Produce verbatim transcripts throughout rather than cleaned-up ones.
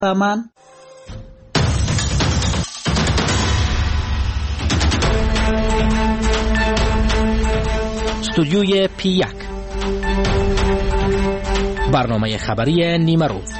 من استودیوی پی یک، برنامه خبری نیمه روز.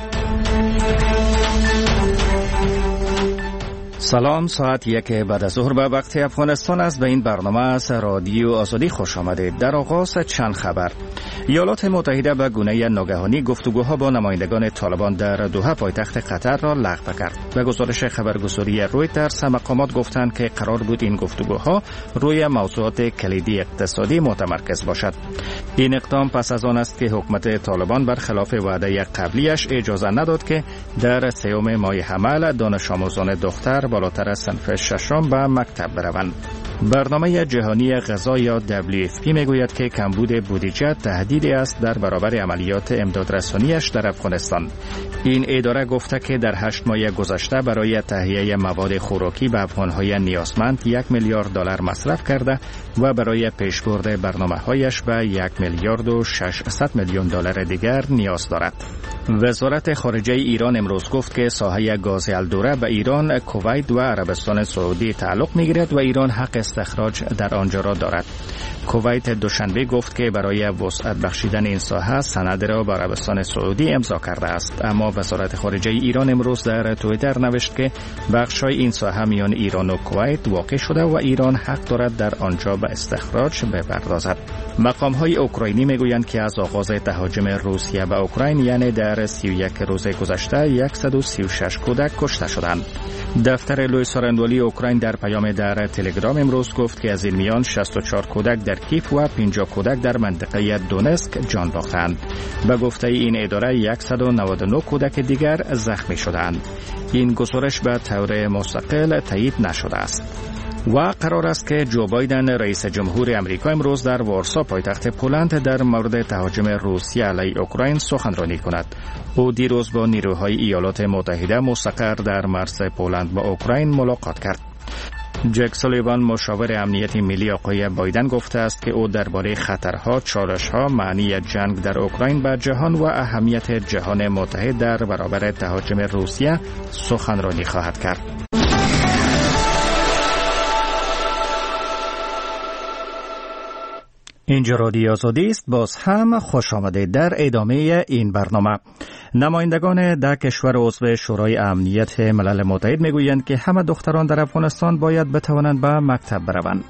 سلام، ساعت یک بعد از ظهر به وقت افغانستان است. به این برنامه از رادیو آزادی خوش آمدید. در آغاز چند خبر. ایالات متحده به گونه ناگهانی گفتگوها با نمایندگان طالبان در دوحه پایتخت قطر را لغو کرد. به گزارش خبرگزاری رویترز، مقامات گفتند که قرار بود این گفتگوها روی موضوعات کلیدی اقتصادی متمرکز باشد. این اقدام پس از آن است که حکومت طالبان برخلاف وعده قبلیش اجازه نداد که در سوم ماه حمل دانش آموزان دختر بالاتر از صنف ششم به مکتب بروند. برنامه جهانی غذا یا دبلیو اف پی میگوید که کمبود بودجه تهدیدی است در برابر عملیات امدادرسانیش در افغانستان. این اداره گفته که در هشت ماه گذشته برای تهیه مواد خوراکی به افغانهای نیازمند یک میلیارد دلار مصرف کرده و برای پیشبرد برنامه‌هایش به یک میلیارد و ششصد میلیون دلار دیگر نیاز دارد. وزارت خارجه ایران امروز گفت که ساحه گاز الدوره به ایران، کویت و عربستان سعودی تعلق می‌گیرد و ایران حق استخراج در آنجا را دارد. کویت دوشنبه گفت که برای وسعت بخشیدن این ساحه سند را با عربستان سعودی امضا کرده است، اما وزارت خارجه ایران امروز در توییتر نوشت که بخش‌های این ساحه میان ایران و کویت واقع شده و ایران حق دارد در آنجا به استخراج بپردازد. مقام‌های اوکراینی میگویند که از آغاز تهاجم روسیه به اوکراین، یعنی در سی و یک روز گذشته، صد و سی و شش کودک کشته شدند. دفتر لوی سارندولی اوکراین در پیام در تلگرام امروز گفت که از این میان شصت و چهار کودک در کیف و پنجاه کودک در منطقه دونسک جان باختند. به گفته این اداره صد و نود و نه کودک دیگر زخمی شدند. این گزارش به طور مستقل تایید نشده است. و قرار است که جو بایدن رئیس جمهور آمریکا امروز در وارسا پایتخت پولند در مورد تهاجم روسیه علیه اوکراین سخنرانی کند. او دیروز با نیروهای ایالات متحده مستقر در مرز پولند با اوکراین ملاقات کرد. جک سولیوان، مشاور امنیتی ملی آقای بایدن، گفته است که او درباره خطرها، چالش‌ها، معنی جنگ در اوکراین به جهان و اهمیت جهان متحد در برابر تهاجم روسیه سخنرانی خواهد کرد. اینجا رادیو آزادی است. باز هم خوش آمدید در ادامه این برنامه. نمایندگان ده کشور عضو شورای امنیت ملل متحد میگویند که همه دختران در افغانستان باید بتوانند به مکتب بروند.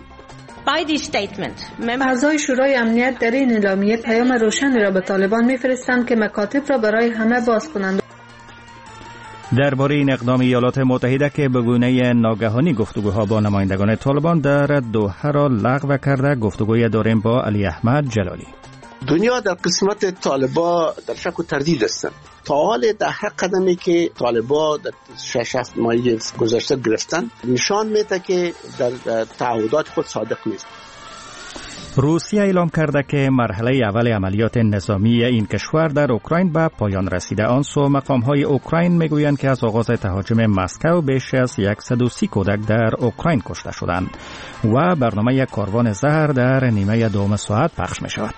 اعضای شورای امنیت در این اعلامیه پیام روشن را به طالبان میفرستند که مکاتب را برای همه باز کنند. درباره این اقدام ایالات متحده که به گونه ناگهانی گفتگوها با نمایندگان طالبان در دوحه را لغو کرده، گفتگوی داریم با علی احمد جلالی. دنیا در قسمت طالبا در شک و تردید هستند. تا حال در هر قدمی که طالبا در شش هفت ماه گذشته گرفتن نشان میده که در تعهدات خود صادق نیست. روسیه اعلام کرده که مرحله اول عملیات نظامی این کشور در اوکراین به پایان رسیده. آن سو مقام‌های اوکراین میگویند که از آغاز تهاجم مسکو بیش از صد و سی کودک در اوکراین کشته شدند و برنامه کاروان زهر در نیمه دوم ساعت پخش می شود.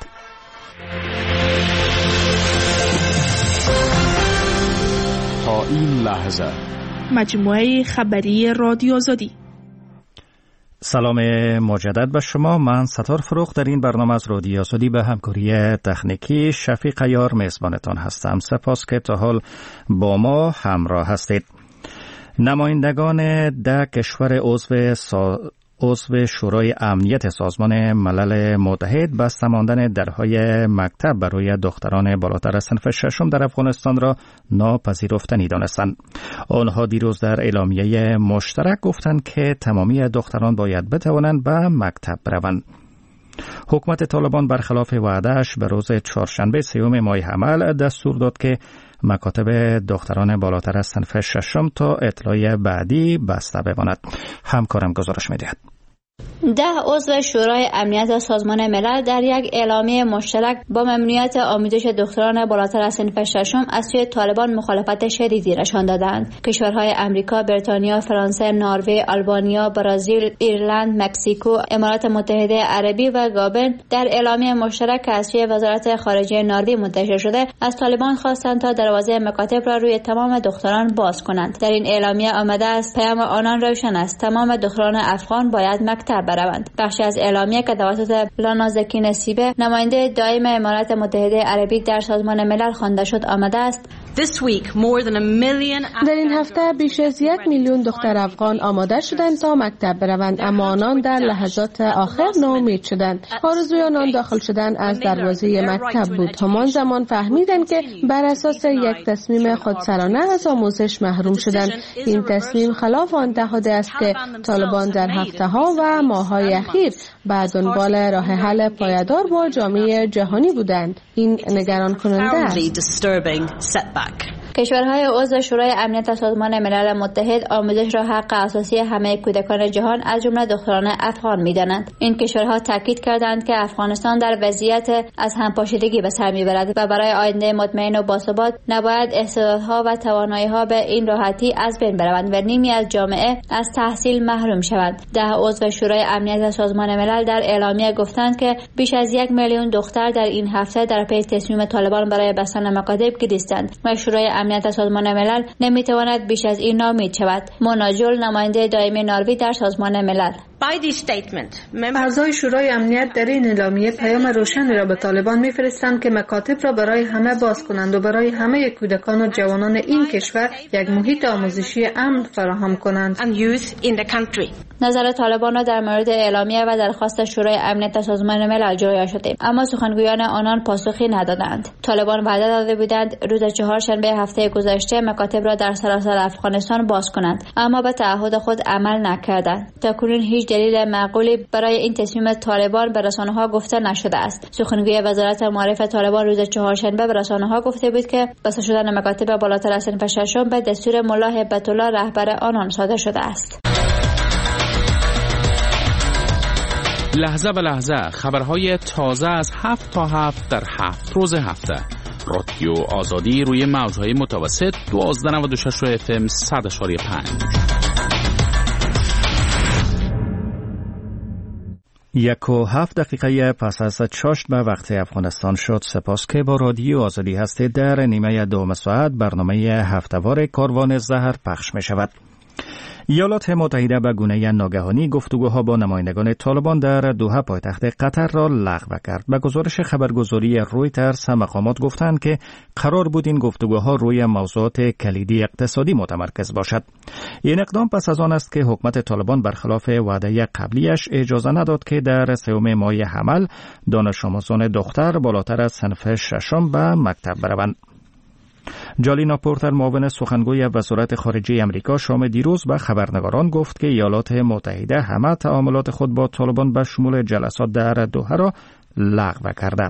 تا این لحظه مجموعه خبری رادیو آزادی. سلام مجدد به شما. من ستار فروخ در این برنامه از رادیو آزادی به همکاری تکنیکی شفیق یار میزبانتان هستم. سپاس که تا حال با ما همراه هستید. نمایندگان ده کشور عضو سا... عضو شورای امنیت سازمان ملل متحد بسته ماندن درهای مکتب برای دختران بالاتر از صنف ششم در افغانستان را ناپذیرفتنی دانستند. آنها دیروز در اعلامیه مشترک گفتند که تمامی دختران باید بتوانند به مکتب بروند. حکومت طالبان برخلاف وعده‌اش به روز چهارشنبه سیوم ماه حمل دستور داد که مکاتب دختران بالاتر از صنف ششم تا اطلاع بعدی بسته بماند. همکارم گزارش می‌دهد. ده عضو شورای امنیت سازمان ملل در یک اعلامیه مشترک با ممنوعیت آموزش دکتران بالاتر از صنف ششم از سوی طالبان مخالفت شدیدی نشان دادند. کشورهای امریکا، بریتانیا، فرانسه، نروژ، آلبانیا، برزیل، ایرلند، مکزیکو، امارات متحده عربی و گابن در اعلامیه مشترک که از سوی وزارت خارجه نروژ منتشر شده از طالبان خواستند تا دروازه مکاتب را روی تمام دختران باز کنند. در این اعلامیه آمده است پیام آنان روشن است: تمام دختران افغان باید مکتب بروند. بخشی از اعلامیه که توسط لانا زکی نصیبه نماینده دائم امارات متحده عربی در سازمان ملل خوانده شد آمده است: در این هفته بیش از یک میلیون دختر افغان آماده شدند تا مکتب بروند، اما آنان در لحظات آخر ناامید شدند. آرزوی آنان داخل شدن از دروازه مکتب بود. همان زمان فهمیدند که بر اساس یک تصمیم خودسرانه از آموزش محروم شدند. این تصمیم خلاف آن تعهد است که طالبان در هفته ها و ماه‌های اخیر به دنبال راه حل پایدار با جامعه جهانی بودند. این نگران کننده است. کشورهای عضو شورای امنیت سازمان ملل متحد آموزش را حق اساسی همه کودکان جهان از جمله دختران افغان می‌دانند. این کشورها تاکید کردند که افغانستان در وضعیت از همپاشیدگی به سر می‌برد و برای آینده مطمئن و باثبات نباید استعدادها و توانایی‌ها به این راحتی از بین بروند و نیمی از جامعه از تحصیل محروم شوند. ده عضو شورای امنیت سازمان ملل در اعلامیه گفتند که بیش از یک میلیون دختر در این هفته در پی تصمیم طالبان برای بستن مکاتب گریستند و شورای امنیت سازمان ملل نمیتواند بیش از این ناامید شود. مونا جول، نماینده دائمی نروژ در سازمان ملل: اعضای شورای امنیت در این اعلامیه پیام روشن را به طالبان میفرستند که مکاتب را برای همه باز کنند و برای همه کودکان و جوانان این کشور یک محیط آموزشی امن فراهم کنند. نظر طالبان را در مورد اعلامیه و درخواست شورای امنیت سازمان ملل جویا شده، اما سخنگویان آنان پاسخی ندادند. طالبان وعده داده بودند روز چهارشنبه هفته گذشته مکاتب را در سراسر افغانستان باز کنند، اما به تعهد خود عمل نکردند. تاکنون هیچ دلیل معقولی برای این تصمیم طالبان به رسانه‌ها گفته نشده است. سخنگوی وزارت معارف طالبان روز چهارشنبه به رسانه‌ها گفته بود که بسته شدن مکاتب بالاتر از صنف ششم به دستور ملا هبت الله رهبر آنان صادر شده است. لحظه به لحظه خبرهای تازه از هفت تا هفت در هفت روز هفته. رادیو آزادی روی موج‌های متوسط دوازده نود و شش اف ام صد اشاری پنج. یک و هفت دقیقه پس از چاشت به وقت افغانستان شد. سپاس که با رادیو آزادی هستید. در نیمه دوم ساعت برنامه هفته‌وار کاروان زهر پخش می شود. ایالات متحده به گونه ناگهانی گفتگوها با نمایندگان طالبان در دوحه پایتخت قطر را لغو کرد. به گزارش خبرگزاری رویترز مقامات گفتند که قرار بود این گفتگوها روی موضوعات کلیدی اقتصادی متمرکز باشد. این اقدام پس از آن است که حکومت طالبان برخلاف وعده قبلیش اجازه نداد که در سوم ماه حمل دانش آموزان دختر بالاتر از صنف ششم به مکتب بروند. جالینا پورتر، معاون سخنگوی وزارت خارجه امریکا، شام دیروز به خبرنگاران گفت که ایالات متحده همه تعاملات خود با طالبان به شمول جلسات در دوحه را لغو کرده.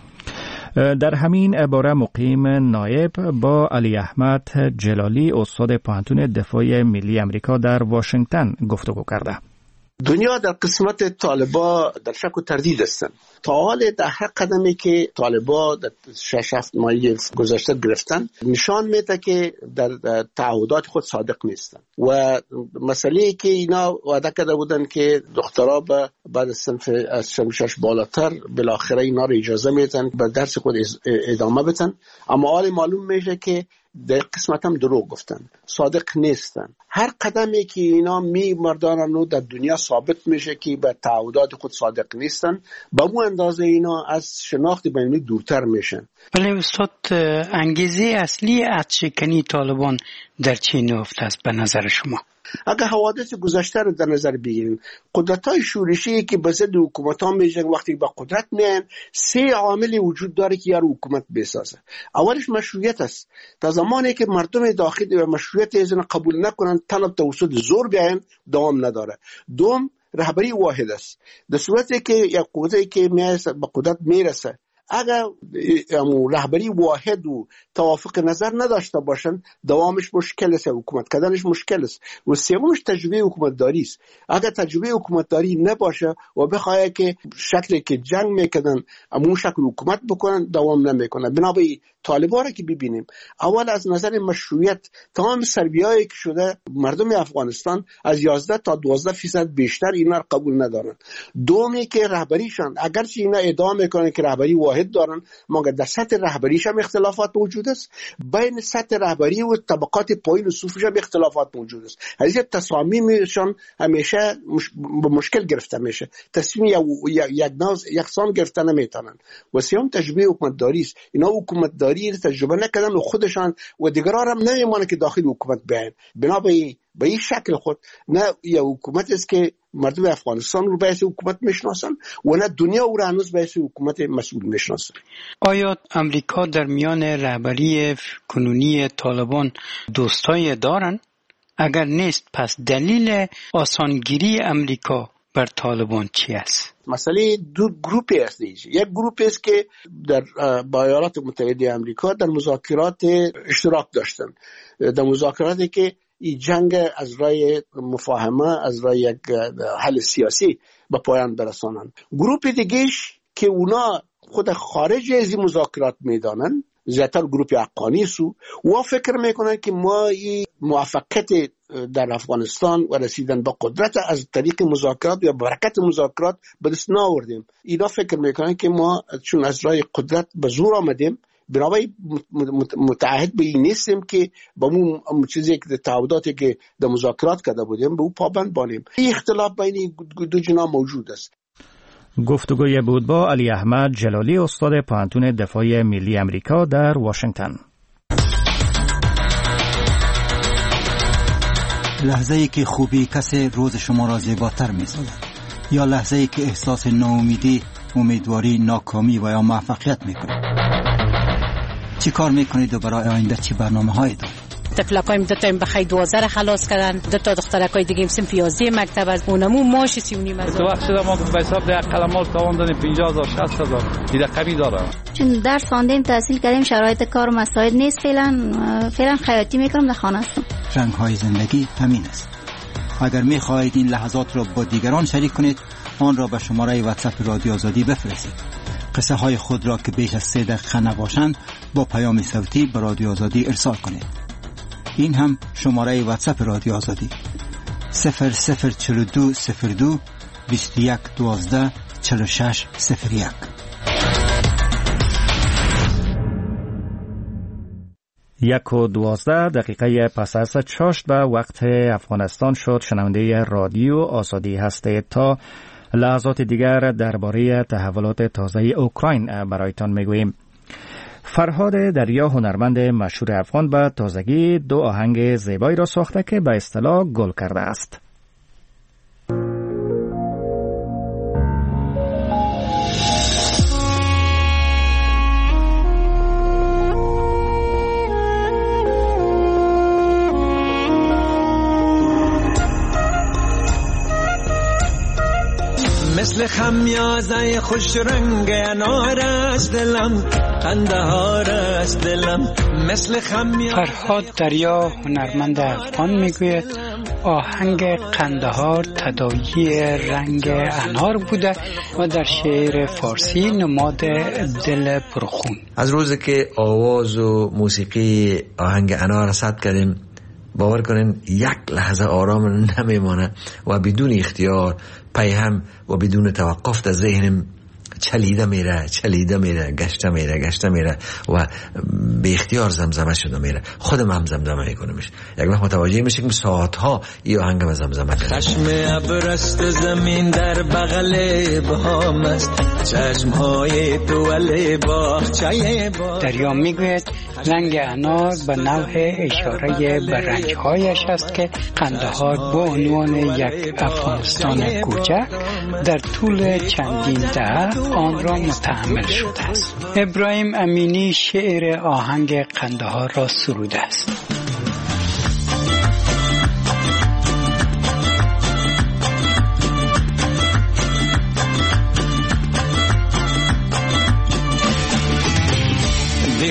در همین باره مقیم نایب با علی احمد جلالی، استاد پوهنتون دفاع ملی امریکا در واشنگتن گفتگو کرده. دنیا در قسمت طالبا در شک و تردید هستند. تا حال در هر قدمی که طالبا در شش هفت ماه گذشته گرفتن نشان میده که در تعهدات خود صادق نیستن و مسئله که اینا وعده کرده بودن که دخترها بعد از صنف از شش بالاتر بالاخره اینا رو اجازه میدن به درس خود ادامه بدن، اما حال معلوم میشه که در قسمت هم دروغ گفتن، صادق نیستن. هر قدمی که اینا می مردانن در دنیا ثابت میشه که به تعهدات خود صادق نیستن، به اون اندازه اینا از شناخت بین‌المللی دورتر میشن. ولی استاد، انگیزه اصلی عدشکنی طالبان در چی نهفته است به نظر شما؟ اگر حوادث گذشته رو در نظر بگیریم، قدرت‌های شورشی که به ضد حکومت‌ها میجنگ وقتی به قدرت میان، سه عامل وجود داره که یارو حکومت بسازه. اولش مشروعیت است. تا زمانی که مردم داخلی و مشروعیت ایزن قبول نکنن، طلب توسط زور بیان دوام نداره. دوم، رهبری واحد است. در صورتی که یک قوتی که به قدرت میرسه اگر رهبری واحد و توافق نظر نداشته باشن دوامش مشکل است، حکومت کردنش مشکل است. و سومش تجربه حکومتداری است. اگر تجربه حکومتداری نباشه و بخواد که شکلی که جنگ میکنن همون شکل حکومت بکنن دوام نمیکنه. بنابراین طالبان را که ببینیم اول از نظر مشروعیت تمام سربیایی که شده مردم افغانستان از یازده تا دوازده فیصد بیشتر اینا قبول ندارن. دومی که رهبریشان اگرچه اینا ادعا میکنن که رهبری واحد دارن مگر در سطح رهبریش هم اختلافات موجود است، بین سطح رهبری و طبقات پایین و صوفیش هم اختلافات موجود است. از این تصامیمشان همیشه مش... مشکل گرفته میشه، تصمیم یک ناز یکسان گرفته نمیتونن. و سوم تجربه حکومتداری است. اینا حکومتداری تجربه نکردن و خودشان و دیگران هم نمیمونه که داخل حکومت بیان. بنابراین به این شکل خود نه یا حکومت است که مردم افغانستان رو به حکومت میشناسن و نه دنیا او را هنوز به حکومت مسئول میشناسن. آیا امریکا در میان رهبری کنونی طالبان دوستای دارن؟ اگر نیست پس دلیل آسانگیری امریکا بر طالبان چی است؟ مسئله دو گروپی است. یک گروپی است که در با ایالات متحده آمریکا در مذاکرات اشتراک داشتن، در مذاکراتی که این جنگ از رای مفاهمه از رای یک حل سیاسی به پایان برسانند. گروپ دیگهش که اونا خود خارج از این مذاکرات میدانن، زیادتر گروپ حقانی سو و فکر میکنن که ما این موفقیت در افغانستان و رسیدن به قدرت از طریق مذاکرات یا برکت مذاکرات به دست نآوردیم. اینا فکر میکنن که ما چون از راه قدرت به زور آمدیم بنابراین متعهد به این نیستیم که با اون چیزی که تعهداتی که در مذاکرات کرده بودیم به اون پابند باشیم. این اختلاف بین دو جناح موجود است. گفتگوی بود با علی احمد جلالی استاد پوهنتون دفاع ملی امریکا در واشنگتن. لحظه‌ای که خوبی کسی روز شما را زیباتر می‌سازد یا لحظه‌ای که احساس ناامیدی، امیدواری، ناکامی و یا موفقیت می‌کنید. چی کار می‌کنید و برای آینده چی برنامه‌هایی دارید؟ تفلقایم دو تا بخای دوازده خلاص کردن، دو تا دخترکای دیگه هم پیازی مکتب از اونمو ماش سی و نیم هزار. تو وقت شده ما به حساب ده قلمال تاوان دادیم پنجاه هزار شصت هزار دیگه کمی داره. چون درس خواندیم تحصیل کردیم شرایط کار مساعد نیست، فعلا فعلا خیاطی میکنم در خانه هستم. رنگ‌های زندگی همین است. اگر می‌خواهید این لحظات را با دیگران شریک کنید آن را به شماره واتساپ رادیو آزادی بفرستید. قصه های خود را که بیش از سه دقیقه نباشند با پیام صوتی به رادیو آزادی ارسال کنید. این هم شماره واتساپ رادیو آزادی صفر صفر چهل و دو صفر دو بیست و یک دوازده چهل و شش صفر یک. یک و دوازده دقیقه پس از چاشت به وقت افغانستان شد. شنونده رادیو آزادی هستید. تا لحظات دیگر درباره تحولات تازه اوکراین برایتان میگوییم. فرهاد دریا هنرمند مشهور افغان به تازگی دو آهنگ زیبایی را ساخته که به اصطلاح گل کرده است. مثل خمیازه خوش رنگ انار از دلم، قندهار از دلم مثل خمیازه. فرهاد دریا هنرمند افغان میگوید آهنگ قندهار تداعی رنگ انار بوده و در شعر فارسی نماد دل پرخون. از روزی که آواز و موسیقی آهنگ انار ثبت کردیم باور کنین یک لحظه آرام نمیمانه و بدون اختیار پیهم و بدون توقف در ذهنم چلیده میره چلیده میره گشته میره گشته میره و به اختیار زمزمه شده میره. خودم هم زمزمه میکنمش. یک وقت متوجه میشه که ساعتها این آهنگ به زمزمه کنم. خشم ابرست زمین در بغل بام است، چشمهای دول باغچه باغ. دریا میگوید رنگ انار به نوع اشاره به رنگهایش است که قندهار با عنوان یک افغانستان کوچک در طول چندین دهه آن را متحمل شده است. ابراهیم امینی شعر آهنگ قندهار را سروده است.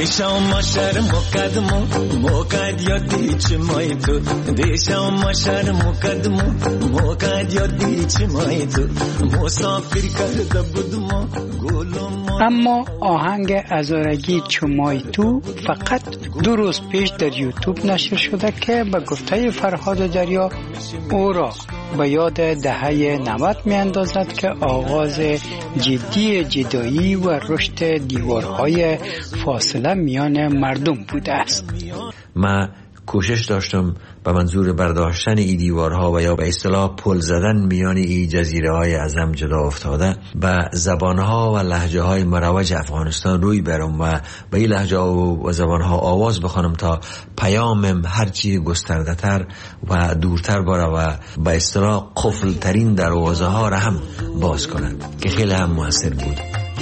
دیشم ماشر مقدمو موقد یادی چمای تو دیشم ماشر مقدمو موقد یادی چمای تو مسافر کرده بودم گلم. اما آهنگ هزارگی چمای تو فقط دو روز پیش در یوتیوب نشر شده که به گفته فرهاد دریا او را به یاد دهه نود می اندازد که آغاز جدی جدایی و رشد دیوارهای فاصله میان مردم بوده است. ما کوشش داشتم به منظور برداشتن ای دیوارها و یا به اصطلاح پل زدن میان ای جزیره های از هم جدا افتاده به زبانها و لهجه های مروج افغانستان روی برم و به این لهجه و زبانها آواز بخوانم تا پیامم هرچی گسترده تر و دورتر باره و به اصطلاح قفل ترین دروازه ها را هم باز کنند که خیلی هم موثر بود.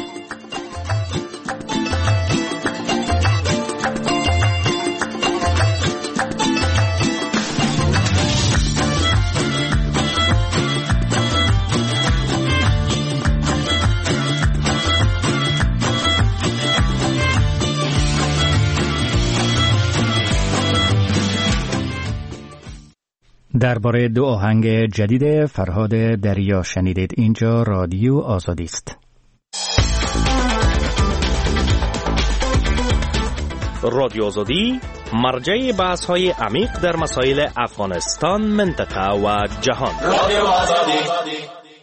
درباره دو آهنگ جدید فرهاد دریا شنیدید. اینجا رادیو آزادی است. رادیو آزادی مرجع بحث های عمیق در مسائل افغانستان، منطقه و جهان. رادیو آزادی.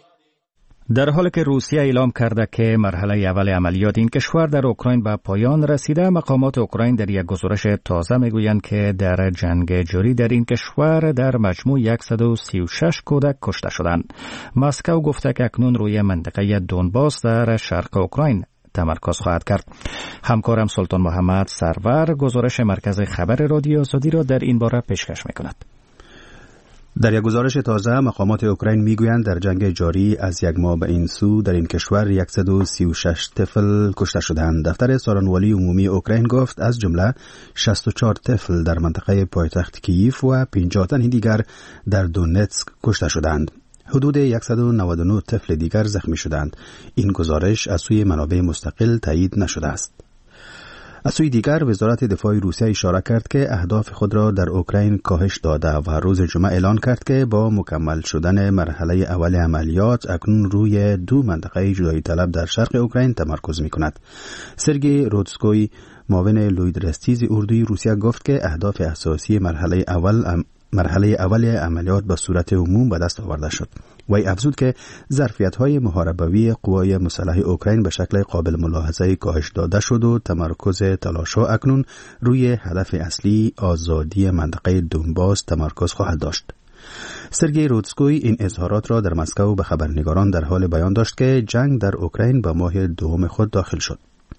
در حالی که روسیه اعلام کرده که مرحله اول عملیات این کشور در اوکراین به پایان رسیده، مقامات اوکراین در یک گزارش تازه میگویند که در جنگ جاری در این کشور در مجموع صد و سی و شش کودک کشته شدند. مسکو گفته که اکنون روی منطقه دونباس در شرق اوکراین تمرکز خواهد کرد. همکارم سلطان محمد سرور گزارش مرکز خبر رادیو آزادی را در این باره پیشکش میکند. در یک گزارش تازه مقامات اوکراین میگویند در جنگ جاری از یک ماه به این سو در این کشور صد و سی و شش طفل کشته شدند. دفتر سارانوالی عمومی اوکراین گفت از جمله شصت و چهار طفل در منطقه پایتخت کییف و پنجاه تن دیگر در دونتسک کشته شدند. حدود صد و نود و نه طفل دیگر زخمی شدند. این گزارش از سوی منابع مستقل تایید نشده است. از سوی دیگر وزارت دفاع روسیه اشاره کرد که اهداف خود را در اوکراین کاهش داده و روز جمعه اعلان کرد که با مکمل شدن مرحله اول عملیات اکنون روی دو منطقه جدایی طلب در شرق اوکراین تمرکز می‌کند. سرگئی رودسکوی معاون لوید رستیز اردوی روسیه گفت که اهداف اساسی مرحله اول ام مرحله اول عملیات به صورت عموم به دست آورده شد. وی افزود که ظرفیت‌های محاربوی قوای مسلح اوکراین به شکل قابل ملاحظه کاهش داده شد و تمرکز تلاش‌ها اکنون روی هدف اصلی آزادی منطقه دونباس تمرکز خواهد داشت. سرگئی رودسکوی این اظهارات را در مسکو به خبرنگاران در حال بیان داشت که جنگ در اوکراین به ماه دوم خود داخل شد.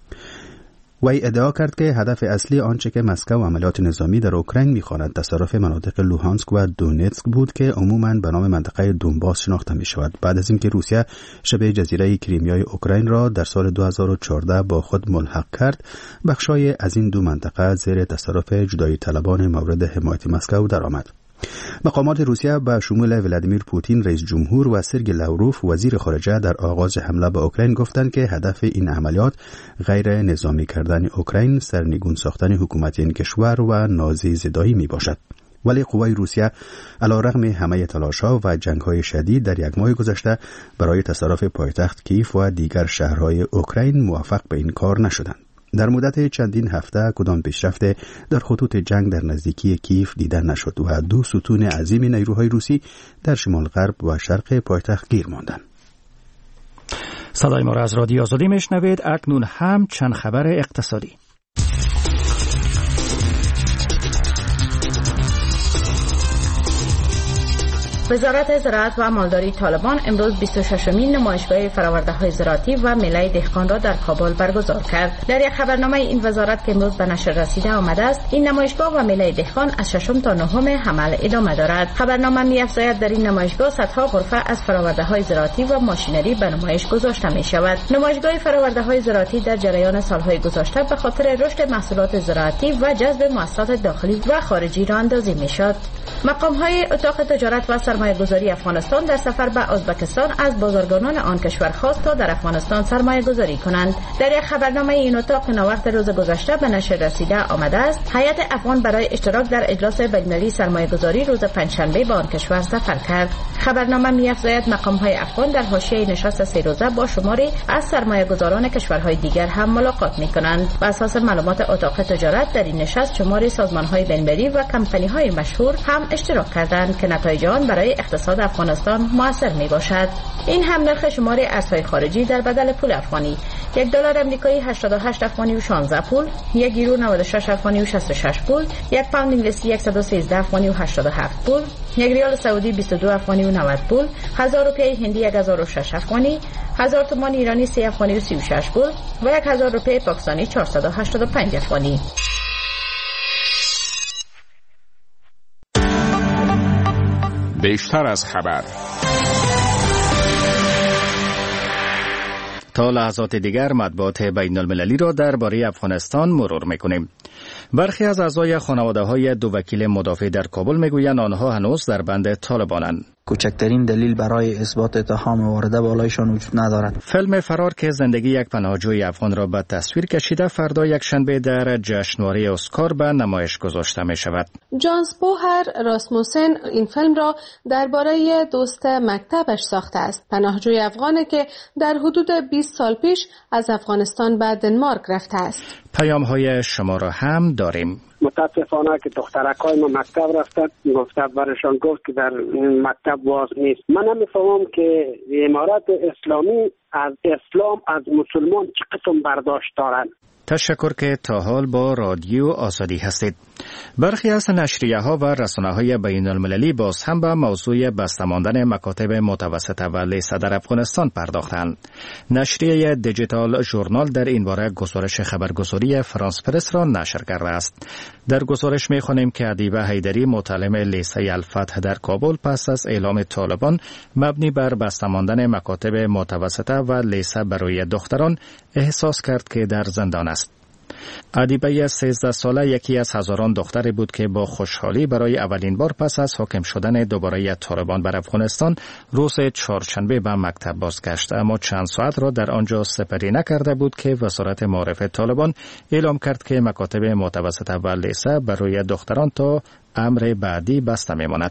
وی ادعا کرد که هدف اصلی آنچه که مسکو عملیات نظامی در اوکراین می‌خواند تصرف مناطق لوهانسک و دونتسک بود که عموماً به نام منطقه دونباس شناخته می‌شود بعد از اینکه روسیه شبه جزیره کریمیای اوکراین را در سال دو هزار و چهارده با خود ملحق کرد. بخشای از این دو منطقه زیر تصرف جدایی طلبان مورد حمایت مسکو درآمد. مقامات روسیه به شمول ولادیمیر پوتین رئیس جمهور و سرگئی لاوروف وزیر خارجه در آغاز حمله به اوکراین گفتند که هدف این عملیات غیر نظامی کردن اوکراین، سرنگون ساختن حکومت این کشور و نازی زدایی می باشد. ولی قوای روسیه علیرغم همه تلاش‌ها و جنگ‌های شدید در یک ماه گذشته برای تصرف پایتخت کیف و دیگر شهرهای اوکراین موفق به این کار نشدند. در مدت چندین هفته کدام پیشرفت در خطوط جنگ در نزدیکی کیف دیده نشد و دو ستون عظیم نیروهای روسی در شمال غرب و شرق پایتخت گیر ماندند. صدای ما را از رادیو آزادی میشنوید. اکنون هم چند خبر اقتصادی. وزارت زراعت و مالداری طالبان امروز بیست و ششمین نمایشگاه فرآورده‌های زراعتی و میله دهقان را در کابل برگزار کرد. در یک خبرنامه این وزارت که امروز به نشر رسیده آمده است، این نمایشگاه و میله دهقان از ششم تا نهم حمل ادامه دارد. خبرنامه می‌افزاید در این نمایشگاه صدها غرفه از فرآورده‌های زراعتی و ماشینری به نمایش گذاشته می‌شود. نمایشگاه فرآورده‌های زراعتی در جریان سال‌های گذشته به خاطر رشد محصولات زراعتی و جذب مؤسسات داخلی و خارجی راه اندازی می‌شد. مقام‌های اتاق تجارت و سرمایه گذاری افغانستان در سفر به ازبکستان از بازرگانان آن کشور خواست تا در افغانستان سرمایه گذاری کنند. در یک خبرنامه این اتاق نوقت روز گذشته به نشر رسیده آمده است هیئت افغان برای اشتراک در اجلاس بین‌المللی سرمایه گذاری روز پنجشنبه به آن کشور سفر کرد. خبرنامه می‌افزاید مقام‌های افغان در حاشیه نشست سه روزه با شماری از سرمایه گذاران کشورهای دیگر هم ملاقات می‌کنند. بر اساس معلومات اتاق تجارت در این نشست شماری سازمان‌های بین‌المللی و کمپانی‌های مشهور هم اشتراک کردند که نتایج آن برای اقتصاد افغانستان موثر میباشد. این هم نرخ شمار ارزهای خارجی در بدل پول افغانی: یک دلار امریکایی هشتاد و هشت افغانی و شانزده پول، یک یورو نود و شش افغانی و شصت و شش پول، یک پوند انگلیسی صد و سیزده افغانی و هشتاد و هفت پول، یک ریال سعودی بیست و دو افغانی و نود پول، هزار روپیه هندی یک هزار و شش افغانی، هزار تومان ایرانی سه افغانی و سی و شش پول و یک هزار روپیه پاکستانی چهارصد و هشتاد و پنج افغانی. بیشتر از خبر. تا لحظات دیگر مطبوعات بین المللی را درباره افغانستان مرور میکنیم. برخی از اعضای خانواده‌های دو وکیل مدافع در کابل میگویند آنها هنوز در بند طالبانند. کوچکترین دلیل برای اثبات اتهام وارده بالایشان وجود ندارد. فیلم فرار که زندگی یک پناهجوی افغان را به تصویر کشیده فردا یک شنبه در جشنواره اسکار به نمایش گذاشته می شود. جانس بوهر راسموسن این فیلم را درباره دوست مکتبش ساخته است. پناهجوی افغانی که در حدود بیست سال پیش از افغانستان به دنمارک رفته است. پیام های شما را هم داریم. متاسفانه که دخترکای ما مکتب رفتند، مکتب برشان گفت که در مکتب باز نیست. من نمیفهمم که امارات اسلامی از اسلام از مسلمان چه قسم برداشت دارند. تشکر که تا حال با رادیو آزادی هستید. برخی از نشریه ها و رسانه های بین المللی باز هم به موضوع بسته ماندن مکاتب متوسطه و لیسه در افغانستان پرداختند. نشریه دیجیتال ژورنال در این باره گزارش خبرگزاری فرانس پرس را نشر کرده است. در گزارش می خوانیم که ادیبه حیدری معلم لیسه الفتح در کابل پس از اعلام طالبان مبنی بر بسته ماندن مکاتب متوسطه و لیسه برای دختران احساس کرد که در زندان است. ادیبه سیزده ساله یکی از هزاران دختری بود که با خوشحالی برای اولین بار پس از حاکم شدن دوباره طالبان بر افغانستان روز چهارشنبه به مکتب بازگشت، اما چند ساعت را در آنجا سپری نکرده بود که وزارت معارف طالبان اعلام کرد که مکاتب متوسطه و لیسه برای دختران تا امر بعدی بسته میماند.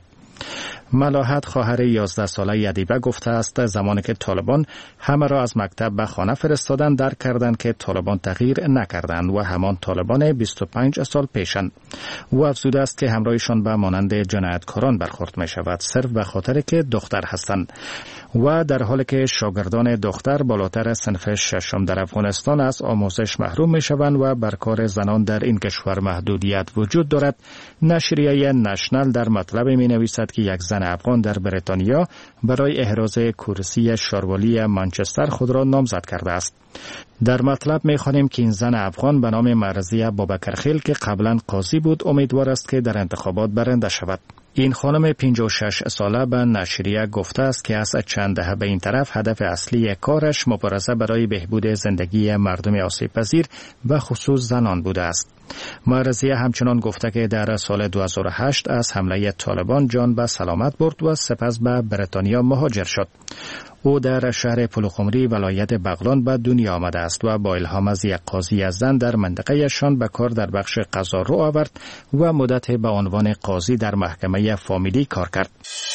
ملاحت خواهر یازده ساله ادیبه گفته است زمانی که طالبان همه را از مکتب به خانه فرستادند درک کردند که طالبان تغییر نکردند و همان طالبان بیست و پنج سال پیشند. او افزوده است که همراهشان به مانند جنایتکاران برخورد می شود صرف به خاطر که دختر هستند و در حالی که شاگردان دختر بالاتر صنف ششم در افغانستان از آموزش محروم می شوند و بر کار زنان در این کشور محدودیت وجود دارد. نشریه نشنل در مطلب می نویسد که یک زن افغان در بریتانیا برای احراز کرسی شاروالی منچستر خود را نامزد کرده است. در مطلب می خوانیم که این زن افغان به نام مرضیه بابکرخیل که قبلا قاضی بود امیدوار است که در انتخابات برنده شود. این خانم پنجاه و شش ساله به نشریه گفته است که از چند دهه به این طرف هدف اصلی کارش مبارزه برای بهبود زندگی مردم آسیب پذیر و خصوص زنان بوده است. مرضیه همچنان گفته که در سال دو هزار و هشت از حمله طالبان جان به سلامت برد و سپس به بریتانیا مهاجر شد. او در شهر پلوخمری ولایت بغلان به دنیا آمده است و با الهام از یک قاضی زن در منطقه شان به کار در بخش قضا رو آورد و مدت به عنوان قاضی در محکمه فامیلی کار کرد.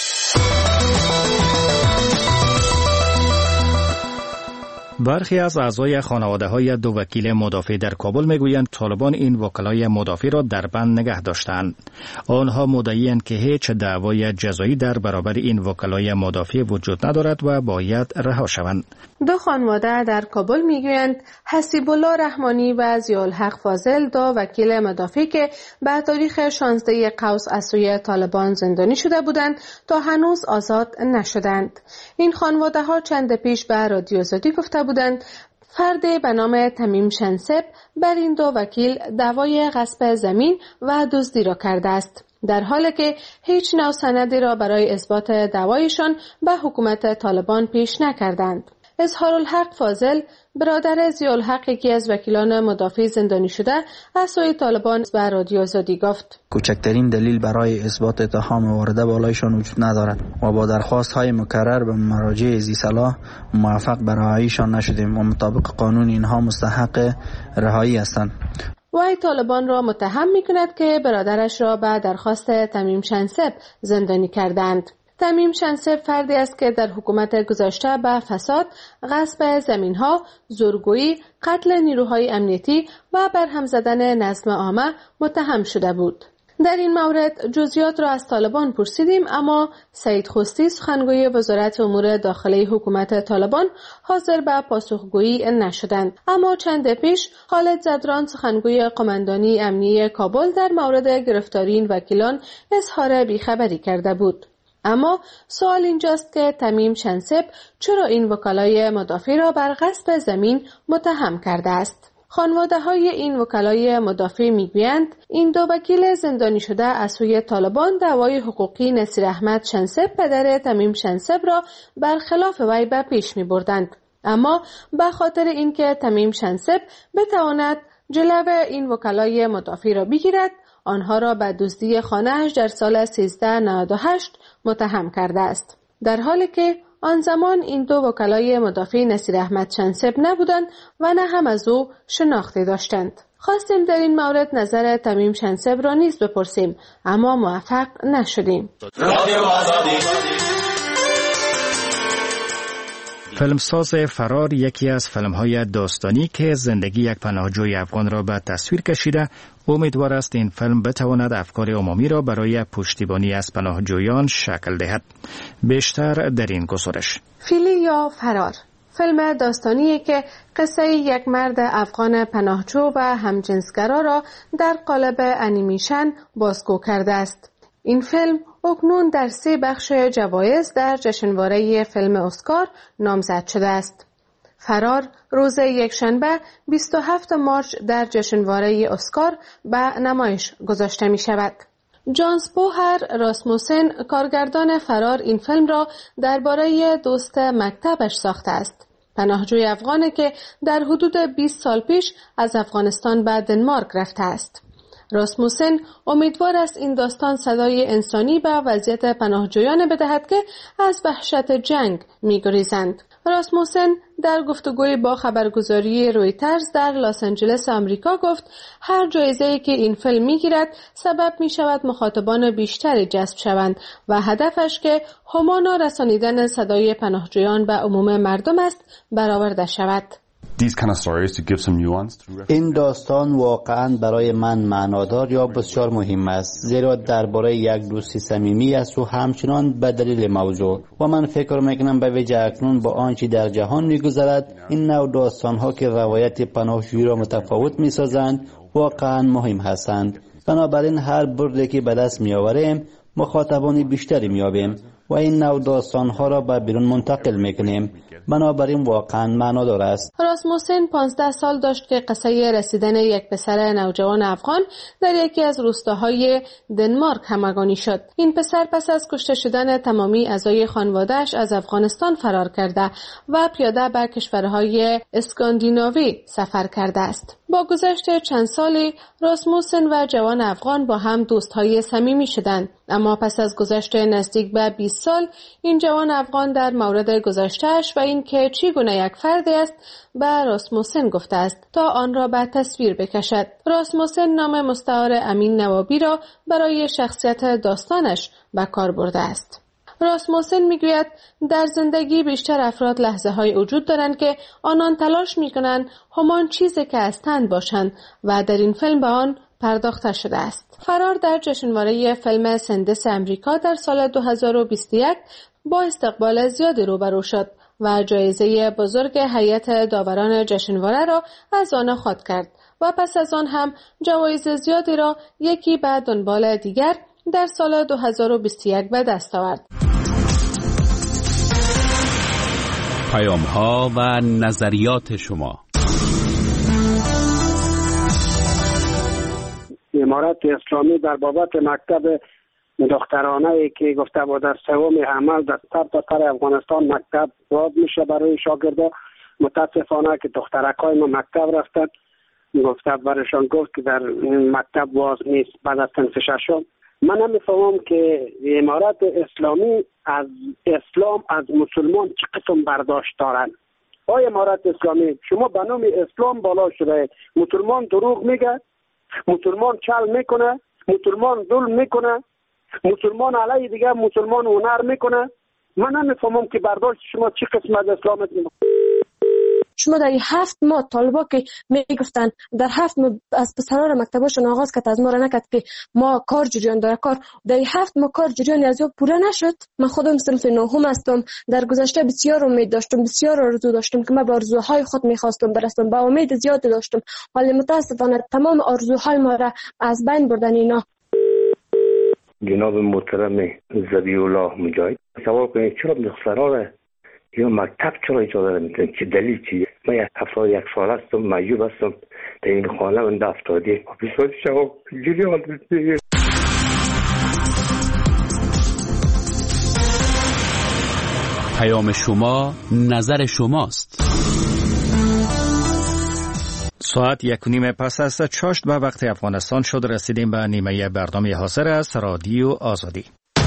برخی از اعضای خانواده‌های دو وکیل مدافع در کابل میگویند طالبان این وکلای مدافع را در بند نگه داشتند. آنها مدعی‌اند که هیچ دعوای جزایی در برابر این وکلای مدافع وجود ندارد و باید رها شوند. دو خانواده در کابل میگویند حسیب الله رحمانی و ضیاءالحق فاضل دو وکیل مدافع که به تاریخ شانزده قوس از سوی طالبان زندانی شده بودند تا هنوز آزاد نشدند. این خانواده ها چند پیش به رادیو آزادی گفته بودند فردی به نام تمیم شنسب بر این دو وکیل دعوای غصب زمین و دزدی را کرده است، در حالی که هیچ نوع سندی را برای اثبات دعوایشان به حکومت طالبان پیش نکردند. اظهارالحق فاضل، برادر ضیاءالحق، یکی از وکیلان مدافع زندانی شده، از سوی طالبان به رادیو آزادی گفت: کوچکترین دلیل برای اثبات اتهام وارده بالایشان وجود ندارد و با درخواست های مکرر به مراجع ذی صلاح موفق به رهاییشان نشدیم و مطابق قانون اینها مستحق رهایی هستند. وی طالبان را متهم می کند که برادرش را به درخواست تمیم شنسب زندانی کردند. تمیم شنسب فردی است که در حکومت گذشته به فساد، غصب زمین‌ها، زورگویی، قتل نیروهای امنیتی و برهم زدن نظم عامه متهم شده بود. در این مورد جزئیات را از طالبان پرسیدیم، اما سعید خوستی، سخنگوی وزارت امور داخلی حکومت طالبان، حاضر به پاسخگویی نشدند. اما چند پیش خالد زدران، سخنگوی قماندانی امنیتی کابل، در مورد گرفتاری این وکیلان اظهار بیخبری کرده بود. اما سوال اینجاست که تمیم شنسب چرا این وکلای مدافع را بر غصب زمین متهم کرده است؟ خانواده های این وکلای مدافع میگویند این دو وکیل زندانی شده از سوی طالبان دعوای حقوقی نصیر احمد شنسب، پدر تمیم شنسب، را برخلاف وی به پیش می بردند. اما به خاطر اینکه تمیم شنسب بتواند جلو این وکلای مدافع را بگیرد، آنها را به دزدی خانه‌اش در سال سیزده نود و هشت متهم کرده است، در حالی که آن زمان این دو وکلای مدافع نصیر احمد شنسب نبودند و نه هم از او شناخته داشتند. خواستیم در این مورد نظر تمیم شنسب را نیز بپرسیم، اما موفق نشدیم. فیلمساز فرار یکی از فیلم‌های داستانی که زندگی یک پناهجوی افغان را به تصویر کشیده، امیدوار است این فیلم بتواند افکار عمومی را برای پشتیبانی از پناهجویان شکل دهد. بیشتر در این گزارش. فیلی یا فرار، فیلم داستانی که قصه یک مرد افغان پناهجو و همجنسگرا را در قالب انیمیشن بازگو کرده است. این فیلم اکنون در سه بخش جوایز در جشنواره فیلم اسکار نامزد شده است. فرار روز یکشنبه بیست و هفتم مارس در جشنواره اسکار به نمایش گذاشته می شود. جانس بوهر راسموسن، کارگردان فرار، این فیلم را درباره دوست مکتبش ساخته است. پناهجوی افغانی که در حدود بیست سال پیش از افغانستان به دنمارک رفته است. راسموسن امیدوار است این داستان صدای انسانی به وضعیت پناهجویان بدهد که از وحشت جنگ می‌گریزند. راسموسن در گفتگوی با خبرگزاری رویترز در لس آنجلس آمریکا گفت هر جایزه‌ای که این فیلم می‌گیرد سبب می‌شود مخاطبان بیشتری جذب شوند و هدفش که همانا رسانیدن صدای پناهجویان به عموم مردم است برآورده شود. این داستان واقعا برای من معنادار یا بسیار مهم است، زیرا درباره یک دوستی صمیمی است و همچنان به دلیل موضوع و من فکر میکنم به ویژه اکنون با آنچه در جهان میگذرد این نوع داستانها که روایت پناهجویی را متفاوت میسازند واقعا مهم هستند. بنابراین هر بردی که به دست میآوریم مخاطبان بیشتری میابیم و این نوع داستانها را به بیرون منتقل میکنیم. بنابراین واقعا معنادار است. راسموسن پانزده سال داشت که قصه رسیدن یک پسر نوجوان افغان در یکی از روستاهای دنمارک همگانی شد. این پسر پس از کشته شدن تمامی اعضای خانواده‌اش از افغانستان فرار کرده و پیاده به کشورهای اسکاندیناوی سفر کرده است. با گذشت چند سالی راسموسن و جوان افغان با هم دوستهای صمیمی شدند، اما پس از گذشت نزدیک به بیست سال این جوان افغان در مورد گذشته‌اش و این که چگونه یک فردی است به راسموسن گفته است تا آن را به تصویر بکشد. راسموسن نام مستعار امین نوابی را برای شخصیت داستانش به کار برده است. راسموسن میگوید در زندگی بیشتر افراد لحظه های وجود دارند که آنان تلاش میکنند همان چیزی که هستند باشند و در این فیلم به آن پرداخته شده است. فرار در جشنواره فیلم سندس امریکا در سال دو هزار و بیست و یک با استقبال زیادی روبرو شد و جایزه بزرگ هیئت داوران جشنواره را از آن خود کرد و پس از آن هم جوایز زیادی را یکی بعد دنبال دیگر در سال دو هزار و بیست و یک به دست آورد. پیام ها و نظریات شما. امارت اسلامی در بابت مکتب دخترانه ای که گفته بود در سوم عمل در سر تا سر افغانستان مکتب باز میشه برای شاگردا. متاسفانه که دخترکای ما مکتب رفتن، گفته برشان گفت که در مکتب باز نیست بعد از صنف ششم. من نمیفهمم که امارات اسلامی از اسلام از مسلمان چه قسم برداشت دارن. آیا امارات اسلامی شما به نام اسلام بالا شده، مسلمان دروغ میگه، مسلمان چل میکنه، مسلمان ظلم میکنه، مسلمان علیه دیگه مسلمان هنر میکنه. من نمیفهمم که برداشت شما چه قسم از اسلام است. شما در هفت ماه طالبا که میگفتن در هفت ماه از پسران مکتباشون آغاز کرد، از ما را نکرد که ما کار جریان داره کار در هفت ماه کار جریان از یا پوره نشد. من خودم صنف نهم هستم. در گذشته بسیار امید داشتم، بسیار آرزو داشتم که من به آرزوهای خود میخواستم برسم، با امید زیاد داشتم، ولی متاسفانه تمام آرزوهای ما را از بین بردن اینا. جناب محترم ذبیح الله مجاهد سوال کنید چرا دختران یا مکتب چرا اجازه نمیدن؟ چه دلیل چیه؟ من یک هفتاد یک سال هستم، معیوب هستم، در این خانه من افتادی بسیار شما جریان دیگه. پیام شما نظر شماست. ساعت یک و نیم پس از چاشت به وقت افغانستان شد. رسیدیم به نیمه برنامه حاضر از رادیو آزادی.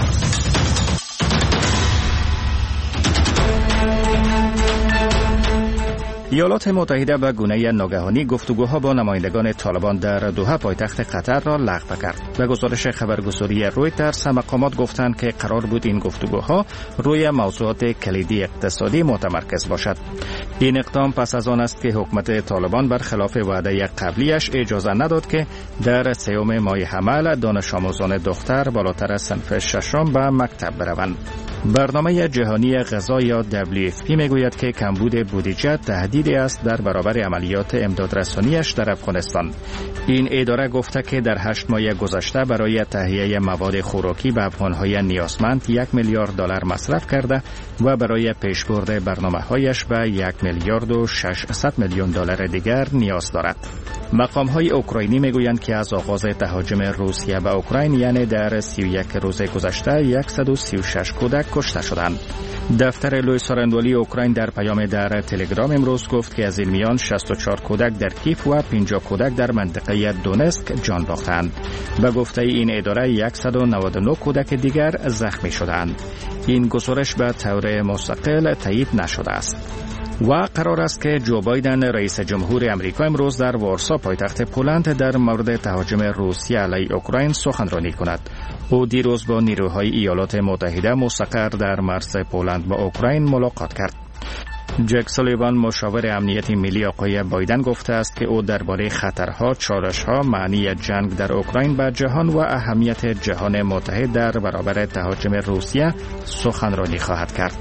ایالات متحده به گونه ناگهانی گفتگوها با نمایندگان طالبان در دوحه پایتخت قطر را لغو کرد. به گزارش خبرگزاری رویترز مقامات گفتند که قرار بود این گفتگوها روی موضوعات کلیدی اقتصادی متمرکز باشد. این اقدام پس از آن است که حکومت طالبان برخلاف وعده قبلیش اجازه نداد که در سوم ماه حمل دانش آموزان دختر بالاتر از صنف ششم به مکتب بروند. برنامه جهانی غذا یا دبلیو اف پی میگوید که کمبود بودجه تهدیدی است در برابر عملیات امدادرسانیش در افغانستان. این اداره گفته که در هشت ماه گذشته برای تهیه مواد خوراکی به افغانهای نیازمند یک میلیارد دلار مصرف کرده و برای پیشبرد برنامه‌هایش به یک میلیارد و ششصد میلیون دلار دیگر نیاز دارد. مقام‌های اوکراینی میگویند که از آغاز تهاجم روسیه به اوکراین یعنی در سی و یک روز گذشته صد و سی و شش کودک کشته شدند. دفتر لوی سارندولی اوکراین در پیام در تلگرام امروز گفت که از این میان شصت و چهار کودک در کیف و پنجاه کودک در منطقه دونسک جان باختند. به گفته این اداره صد و نود و نه کودک دیگر زخمی شدند. این گزارش به طور مستقل تایید نشده است. و قرار است که جو بایدن رئیس جمهور امریکا امروز در وارسا پایتخت پولند در مورد تهاجم روسیه علیه اوکراین سخنرانی کند. او دیروز با نیروهای ایالات متحده مستقر در مرز پولند با اوکراین ملاقات کرد. جک سولیوان مشاور امنیت ملی آقای بایدن گفته است که او درباره خطرها، چالش‌ها، معنی جنگ در اوکراین به جهان و اهمیت جهان متحد در برابر تهاجم روسیه سخنرانی خواهد کرد.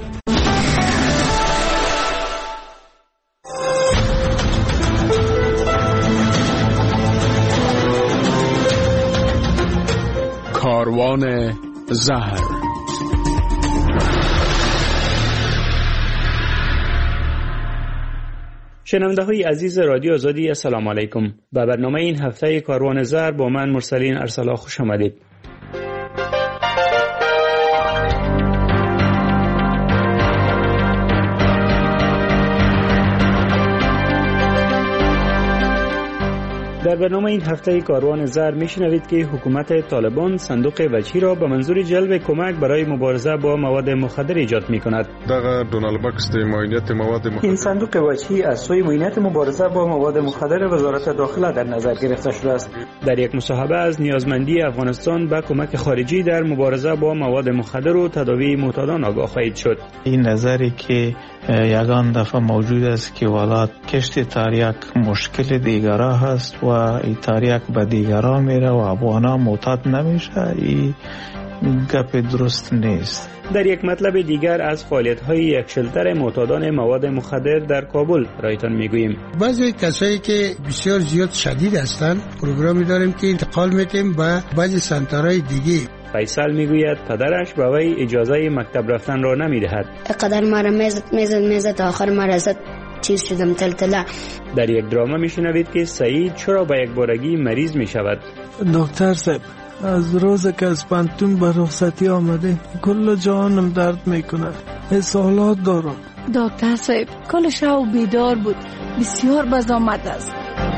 کاروان زهر. شنونده های عزیز رادیو آزادی، السلام علیکم. به برنامه این هفته کاروان زهر با من مرسلین ارسلا خوش آمدید. در برنامه این هفته کاروان زهر میشنوید که حکومت طالبان صندوق وجهی را به منظور جلب کمک برای مبارزه با مواد مخدر ایجاد میکند. دغه دونالد بکس د معاینات مواد مخدر. این صندوق وجهی از سوی معاینات مبارزه با مواد مخدر وزارت داخله در نظر گرفته شده است. در یک مصاحبه از نیازمندی افغانستان به کمک خارجی در مبارزه با مواد مخدر و تداوی معتادان آگاه خواهید شد. این نظری که یگان دفعه موجود است که ولات کشت تاریک مشکل دیگرها هست و این تاریک به دیگرها میره و افغانا معتاد نمیشه، این گپ درست نیست. در یک مطلب دیگر از فعالیت‌های یک شلتر معتادان مواد مخدر در کابل رایتان میگوییم. بعضی کسایی که بسیار زیاد شدید هستند پروگرامی داریم که انتقال میتیم به بعضی سنترهای دیگه. فیصل میگوید پدرش به وی اجازه مکتب رفتن را نمیدهد. قدر ما را میزد میزد میزد تا آخر ما رسد چیز شدم تلتلا. در یک دراما میشنوید که سعید چرا به یک بارگی مریض میشود. دکتر صاحب از روز که از پانتون به رخصتی آمده کل جانم درد میکنه. اسهالات دارم. دکتر صاحب کل شب بیدار بود، بسیار بزامت است.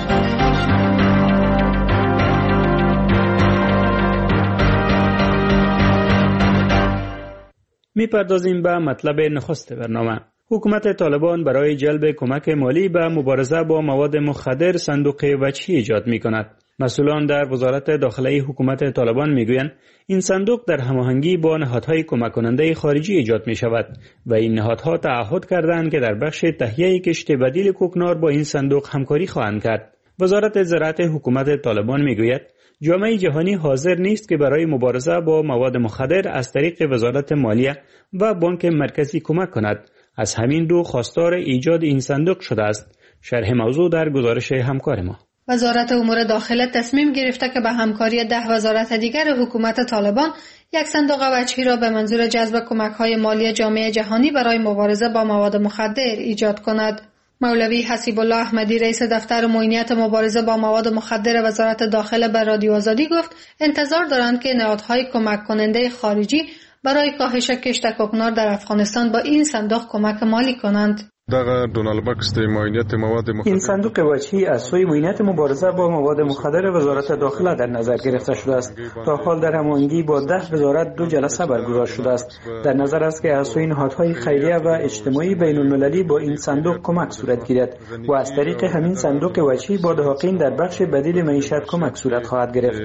میپردازیم به مطلب نخست برنامه. حکومت طالبان برای جلب کمک مالی به مبارزه با مواد مخدر صندوق وجهی ایجاد میکند. مسئولان در وزارت داخلی حکومت طالبان میگویند این صندوق در هماهنگی با نهادهای کمک کننده خارجی ایجاد می شود و این نهادها تعهد کردند که در بخش تهیه کشت بدیل کوکنار با این صندوق همکاری خواهند کرد. وزارت زراعت حکومت طالبان میگوید جامعه جهانی حاضر نیست که برای مبارزه با مواد مخدر از طریق وزارت مالیه و بانک مرکزی کمک کند. از همین رو خواستار ایجاد این صندوق شده است. شرح موضوع در گزارش همکار ما. وزارت امور داخله تصمیم گرفته که به همکاری ده وزارت دیگر حکومت طالبان یک صندوق وجهی را به منظور جذب کمک‌های مالی جامعه جهانی برای مبارزه با مواد مخدر ایجاد کند. مولوی حسیب الله احمدی رئیس دفتر معینیت مبارزه با مواد مخدر وزارت داخله به رادیو آزادی گفت انتظار دارند که نهادهای کمک کننده خارجی برای کاهش کشت کوکنار در افغانستان با این صندوق کمک مالی کنند. این صندوق وجهی از سوی معینیت مبارزه با مواد مخدر وزارت داخله در نظر گرفته شده است. تا حال در هماهنگی با ده وزارت دو جلسه برگزار شده است. در نظر است که از سوی نهادهای خیریه و اجتماعی بین المللی با این صندوق کمک صورت گیرد و از طریق همین صندوق وجهی با دهاقین در بخش بدیل معیشت کمک صورت خواهد گرفت.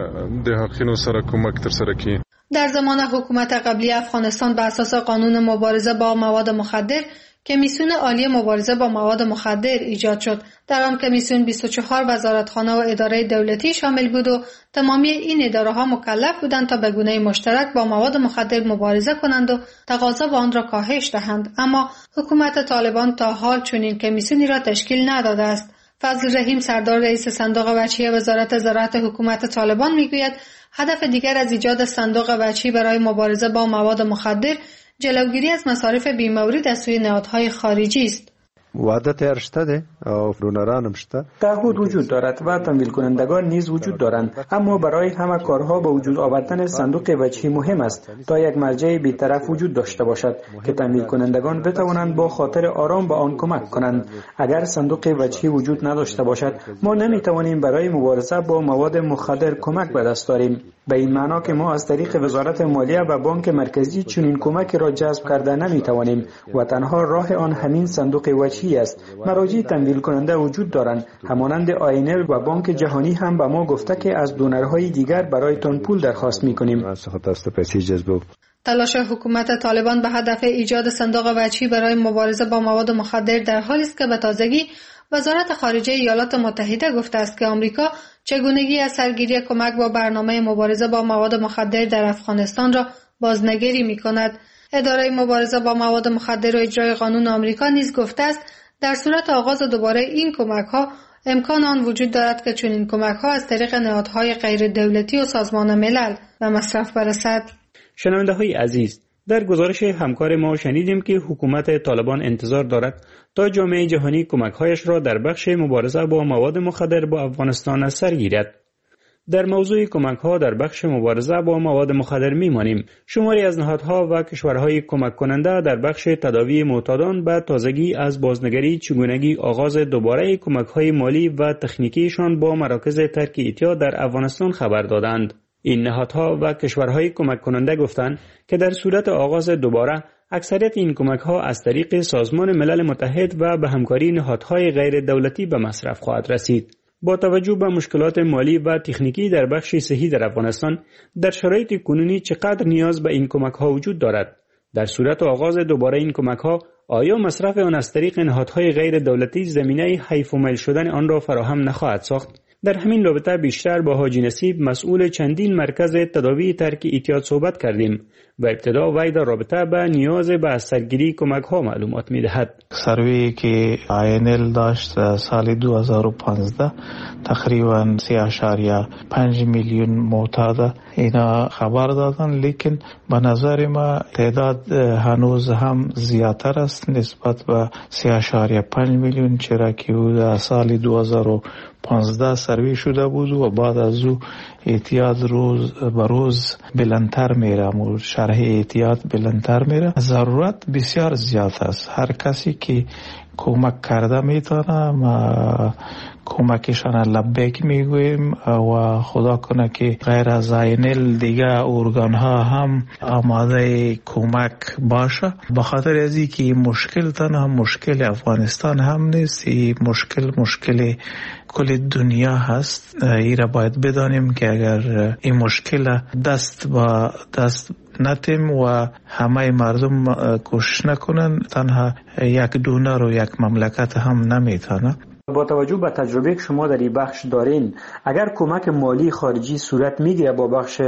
در زمان حکومت قبلی افغانستان به اساس قانون مبارزه با مواد مخدر کمیسیون عالی مبارزه با مواد مخدر ایجاد شد. در آن کمیسیون بیست و چهار وزارتخانه و اداره دولتی شامل بود و تمامی این اداره ها مکلف بودند تا به گونه مشترک با مواد مخدر مبارزه کنند و تقاضا با آن را کاهش دهند. اما حکومت طالبان تا حال چنین کمیسیونی را تشکیل نداده است. فضل رحیم سردار رئیس صندوق وجهی وزارت زراعت حکومت طالبان میگوید هدف دیگر از ایجاد صندوق وجهی برای مبارزه با مواد مخدر جلوگیری از مصارف بیمورد از سوی نهادهای خارجی است. وعدت ارشته ده او دونران هم شته. تعهد وجود دارد و تمویل کنندگان نیز وجود دارند، اما برای همه کارها به وجود آوردن صندوق وجهی مهم است تا یک مرجع بی‌طرف وجود داشته باشد که تمویل کنندگان بتوانند با خاطر آرام به آن کمک کنند. اگر صندوق وجهی وجود نداشته باشد ما نمیتوانیم برای مبارزه با مواد مخدر کمک به دست آوریم. به این معنا که ما از طریق وزارت مالیه و بانک مرکزی چنین کمکی را جذب کرده نمیتوانیم و تنها راه آن همین صندوق وجهی است. مراجع تمویل کننده وجود دارند، همانند آی این ال و بانک جهانی هم به ما گفته که از دونرهای دیگر برایتان پول درخواست میکنیم. تلاش حکومت طالبان به هدف ایجاد صندوق وجهی برای مبارزه با مواد مخدر در حالی است که به تازگی وزارت خارجه ایالات متحده گفته است که آمریکا چگونگی از سرگیری کمک با برنامه مبارزه با مواد مخدر در افغانستان را بازنگری می‌کند. اداره مبارزه با مواد مخدر و اجرای قانون آمریکا نیز گفته است در صورت آغاز دوباره این کمک‌ها امکان آن وجود دارد که چنین کمک‌ها از طریق نهادهای غیر دولتی و سازمان ملل به مصرف برسد. شنونده‌های عزیز، در گزارش همکار ما شنیدیم که حکومت طالبان انتظار دارد تا جامعه جهانی کمک‌هایش را در بخش مبارزه با مواد مخدر با افغانستان از سر گیرد. در موضوع کمک‌ها در بخش مبارزه با مواد مخدر می‌مانیم. شماری از نهادها و کشورهای کمک کننده در بخش تداوی معتادان به تازگی از بازنگری چگونگی آغاز دوباره کمک‌های مالی و تکنیکیشان با مراکز ترک اعتیاد در افغانستان خبر دادند. این نهادها و کشورهای کمک کننده گفتند که در صورت آغاز دوباره اکثریت این کمک‌ها از طریق سازمان ملل متحد و به همکاری نهادهای غیر دولتی به مصرف خواهد رسید. با توجه به مشکلات مالی و تکنیکی در بخش صحی در افغانستان، در شرایط کنونی چقدر نیاز به این کمک‌ها وجود دارد؟ در صورت آغاز دوباره این کمک‌ها آیا مصرف آن از طریق نهادهای غیر دولتی زمینه حیف و میل شدن آن را فراهم نخواهد ساخت؟ در همین رابطه بیشتر با حاجی نصیب مسئول چندین مرکز تداوی ترک اعتیاد صحبت کردیم و ابتدا وی در رابطه به نیاز به از سرگیری کمک ها معلومات می دهد. سروی که آی این ال داشت سال دو هزار و پانزده تقریبا سه اشاریه پنج میلیون معتاد اینا خبر دادن، لیکن به نظر ما تعداد هنوز هم زیادتر است نسبت به سه اشاریه پنج میلیون، چرا که سال دو هزار و پانزده سروی شده بود و بعد از او اعتیاد روز به روز بلندتر میره و شرح اعتیاد بلندتر میره. ضرورت بسیار زیاد است. هر کسی که کمک کرده میتونه، ما کمکشان لبیک میگویم و خدا کنه که غیر از عینل دیگه ارگان ها هم آماده کمک باشه. به خاطر از این که مشکل تنها مشکل افغانستان هم نیست، این مشکل مشکل کل دنیا هست. این را باید بدانیم که اگر این مشکل دست با دست نتیم و همه مردم کوشش نکنن، تنها یک دونر و یک مملکت هم نمیتونه. با توجه به تجربه که شما در این بخش دارین، اگر کمک مالی خارجی صورت میگیره با بخش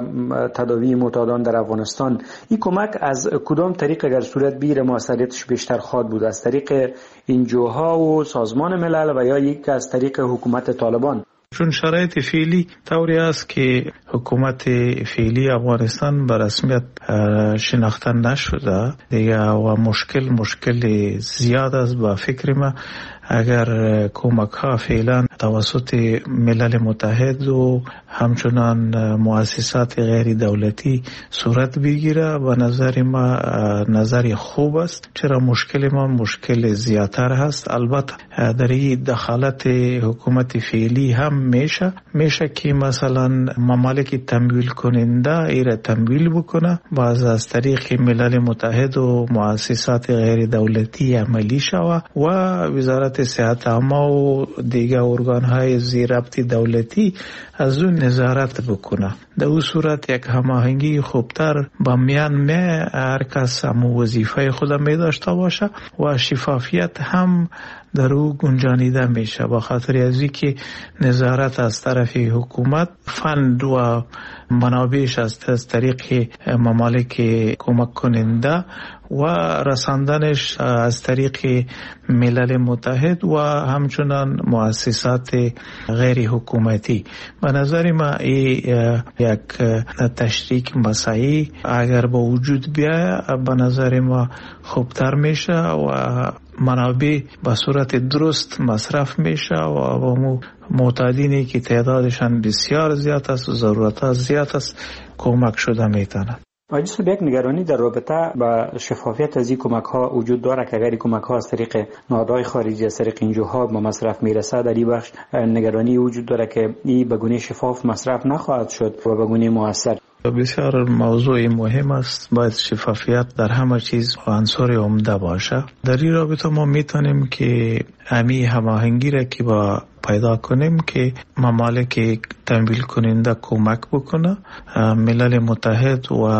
تداوی معتادان در افغانستان، این کمک از کدام طریق اگر صورت بگیره موثریتش بیشتر خواهد بود؟ از طریق انجوها و سازمان ملل و یا یک از طریق حکومت طالبان؟ چون شرایط فعلی طوری است که حکومت فعلی افغانستان به رسمیت شناخته نشده دیگه و مشکل مشکل زیاد است. با فکر ما اگر کمک ها فعلا توسط ملل متحد و همچنان مؤسسات غیر دولتی صورت بگیره، و نظر ما نظر خوب است، چرا مشکل ما مشکل زیادتر هست. البته در این دخالت حکومت فعلی هم میشه میشه که مثلا ممالک تمویل کننده ایره تمویل بکنه، باز از طریق ملل متحد و مؤسسات غیر دولتی عملی شوه و وزارت صحت عامه و دیگر ارگان های زیربط دولتی از اون نظارت بکنه. در اون صورت یک هماهنگی خوبتر با میان می هر کس هم وظیفه خود می داشته باشه و شفافیت هم در او گنجانیده میشه. با خاطر ازی که نظارت از طرف حکومت فند و منابعش از طریق ممالک کمک کننده و رساندنش از طریق ملل متحد و همچنان مؤسسات غیر حکومتی. به نظر ما این یک تشریک مساعی اگر با وجود بیاید به نظر ما خوبتر میشه و منابع به صورت درست مصرف میشه و با معتادینی که تعدادشان بسیار زیاد است و ضرورت زیاد است کمک شده میتونه. آقای صاحب، یک نگرانی در رابطه با شفافیت از این کمک ها وجود داره که اگر کمک ها از طریق نهادهای خارجی از طریق انجوها به مصرف میرسه، در این بخش نگرانی وجود داره که این به گونه شفاف مصرف نخواهد شد و به گونه مؤثر. بسیار موضوع مهم است. باید شفافیت در همه چیز عنصر عمده باشه. در این رابطه ما میتونیم که امی هماهنگی را که با پیدا کنیم که ممالک تمویل کننده کمک بکنه، ملل متحد و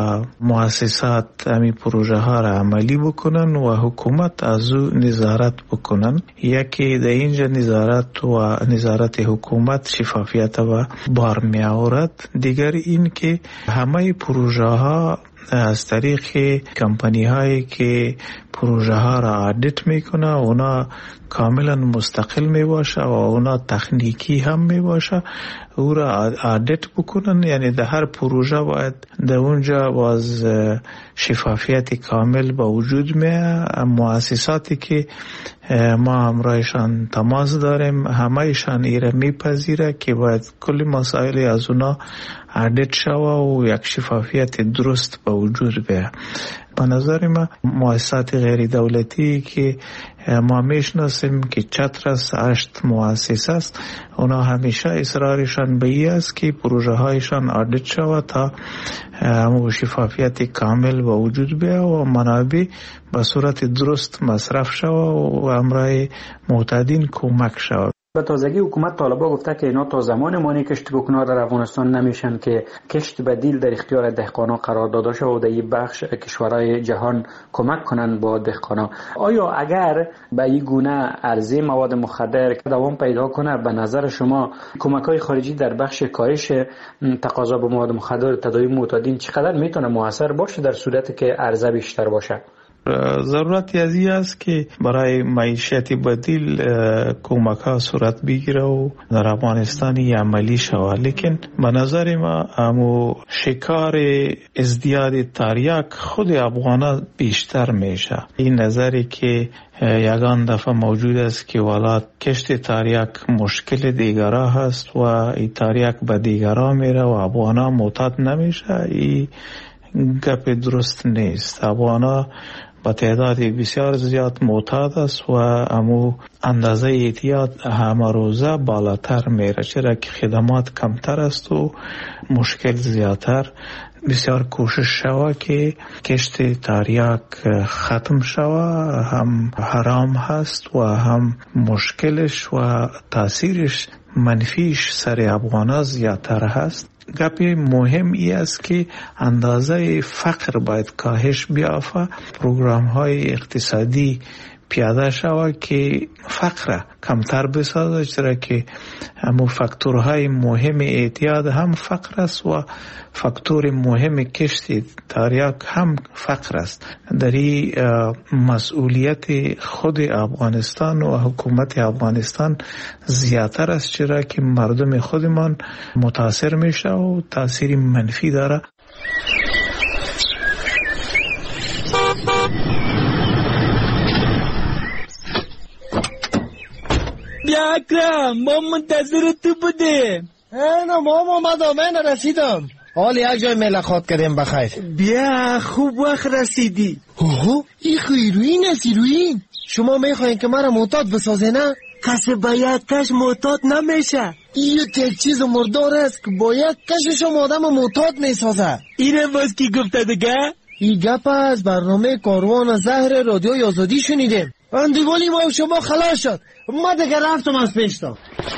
مؤسسات امی پروژه ها را عملی بکنن و حکومت از او نظارت بکنن. یکی در اینجا نظارت و نظارت حکومت شفافیت و بار می آورد. دیگر این که همه پروژه ها از طریق کمپانی هایی که پروژه ها را آدیت میکنه اونا کاملا مستقل می باشه و اونا تکنیکی هم می باشه، او را آدیت بکنن. یعنی در هر پروژه باید در اونجا باز شفافیت کامل با وجود میه. مؤسساتی که ما همراهشان تماس داریم همهشان ایره میپذیره که باید کلی مسائل از اونا آدیت شوه و یک شفافیت درست با وجود بیه. به نظر ما مؤسسات غیر دولتی که ما میشناسیم که چتر است، هشت مؤسسه است، اونا همیشه اصرارشان به این است که پروژه هایشان آدیت شود تا شفافیت کامل با وجود بیاید و منابع به صورت درست مصرف شود و امرای معتادین کمک شود. به تازگی حکومت طالبان گفته که اینا تا زمان مانی کشت بکنار در افغانستان نمیشن که کشت بدیل در اختیار دهقانا قرار داده شد و در این بخش کشورهای جهان کمک کنند با دهقانا. آیا اگر به این گونه عرضه مواد مخدر دوام پیدا کنه، به نظر شما کمک‌های خارجی در بخش کاهش تقاضا به مواد مخدر تداوی معتادین چقدر میتونه موثر باشه در صورتی که عرضه بیشتر باشه؟ ضرورتی از این است که برای معیشت بدیل کمک ها صورت بگیره و در افغانستان عملی شود. لیکن به نظر ما امو شکار ازدیاد تریاک خود افغان بیشتر میشه. این نظری که یگان دفعه موجود است که ولات کشت تریاک مشکل دیگرها هست و این تریاک به دیگرها میره و افغان معتاد نمیشه، این گپ درست نیست. افغان با تعداد بسیار زیاد معتاد است و امو اندازه اعتیاد همه روزه بالاتر میره، چرا که خدمات کمتر است و مشکل زیادتر. بسیار کوشش شوه که کشت تریاک ختم شوه، هم حرام هست و هم مشکلش و تاثیرش منفیش سر افغانا زیادتر هست. گپ مهم ای است که اندازه فقر باید کاهش بیافته، پروگرام های اقتصادی پیاده شود که فقر کمتر بسازه، چرا که همون فاکتورهای مهم اعتیاد هم فقر است و فاکتور مهم کشت تریاک هم فقر است. در این مسئولیت خود افغانستان و حکومت افغانستان زیادتر است، چرا که مردم خودمان متاثر میشه و تاثیر منفی داره. بیا اکرم، ما منتظر تو بودیم. اینا ما اومدم، من رسیدم. حال یک جای ملاقات کردیم بخیر. بیا خوب وقت رسیدی. اوه این خیروین است. ایروین شما میخواین که مرا معتاد بسازه نه؟ کسی با یک کش معتاد نمیشه. این یک چیز مردار است که با یک کشش آدم معتاد میسازه. اینه باز کی گفته دیگه؟ این گپ از برنامه کاروان زهر رادیوی آزادی شنیدیم. اندیوالی ما و شما خلاص شد. ما دیگه رفتم از پیشتا.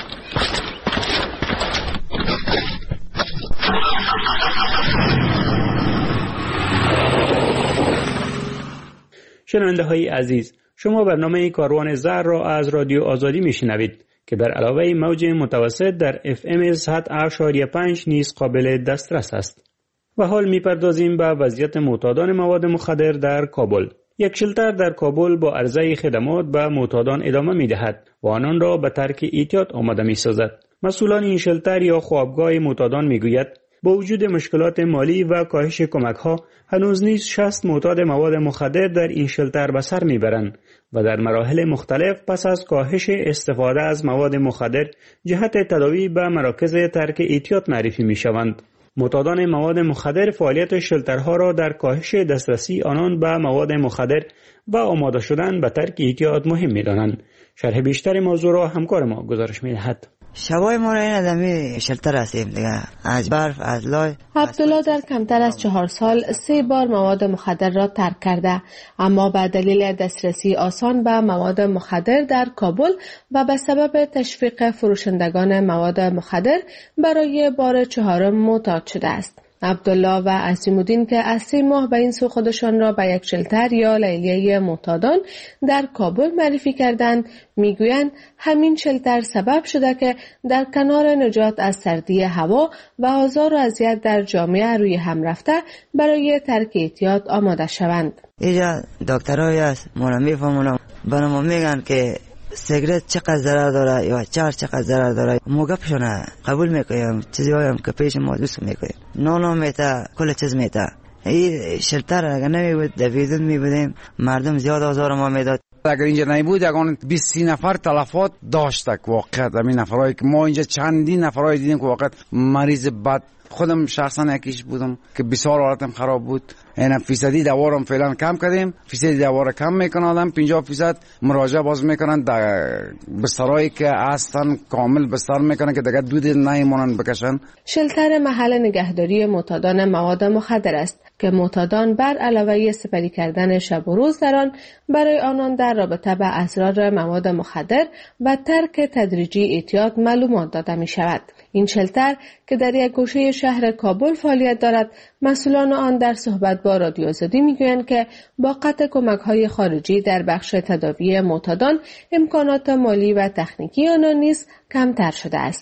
شنونده های عزیز، شما برنامه کاروان زهر را از رادیو آزادی میشنوید که بر علاوه موج متوسط در اف ام صد و هشت و پنج نیز قابل دسترس است. و حال میپردازیم به وضعیت معتادان مواد مخدر در کابل. یک شلتر در کابل با عرضه خدمات به معتادان ادامه می‌دهد و آنان را به ترک اعتیاد آماده می‌سازد. مسئولان این شلتر یا خوابگاه معتادان می‌گوید با وجود مشکلات مالی و کاهش کمک‌ها هنوز نیز شصت معتاد مواد مخدر در این شلتر به سر می‌برند و در مراحل مختلف پس از کاهش استفاده از مواد مخدر جهت تداوی به مراکز ترک اعتیاد معرفی می‌شوند. معتادان مواد مخدر فعالیت شلترها را در کاهش دسترسی آنان به مواد مخدر و آماده شدن به ترک اعتیاد مهم می‌دانند. شرح بیشتر موضوع را همکار ما گزارش می‌دهد. شبای ما را این آدمی شلتر هستیم دیگه، از برف از لای. عبدالله در کمتر از چهار سال سه بار مواد مخدر را ترک کرده، اما به دلیل دسترسی آسان به مواد مخدر در کابل و به سبب تشویق فروشندگان مواد مخدر برای بار چهارم معتاد شده است. عبدالله و عظیم‌الدین که از سه ماه به این سو خودشان را به یک شلتر یا لیلیه معتادان در کابل معرفی کردند، میگویند همین شلتر سبب شده که در کنار نجات از سردی هوا و آزار و اذیت در جامعه روی هم رفته برای ترک اعتیاد آماده شوند. اینجا دکترایی هست ما میفهمونم، برای ما میگن که سیگرت چقدر ضرر داره یا چهار چقدر ضرر داره، ما گپشونه قبول میکنیم، چیزی هایم که پیش ما دوست میکنیم، نانو میتا کل چیز میتا. این شلتر اگر نمیبود دویدون میبودیم، مردم زیاد آزار ما میداد. اگر اینجا نمیبود یکان بیست نفر تلفات داشتک واقعا. همین نفرایی که ما اینجا چندین نفرایی دیدیم که واقعا مریض بد، خودم شخصا یکیش بودم که بسیار حالتم خراب بود. اینا فیصدی دوارم فعلا کم کردیم، فیصدی دوار کم میکنن آدم، پنجاه فیصد مراجعه باز میکنن در بسترایی که اصلا کامل بستر میکنن که دیگه دود نمیمونن بکشن. شلتر محل نگهداری معتادان مواد مخدر است که معتادان بر علاوه سپری کردن شب و روز در آن برای آنان در رابطه با اسرار مواد مخدر و ترک تدریجی اعتیاد معلومات داده می شود. این شلتر که در یک گوشه شهر کابل فعالیت دارد، مسئولان آن در صحبت با رادیو آزادی میگویند که با قطع کمک‌های خارجی در بخش تداوی معتادان امکانات مالی و تکنیکی آنان نیز کمتر شده است.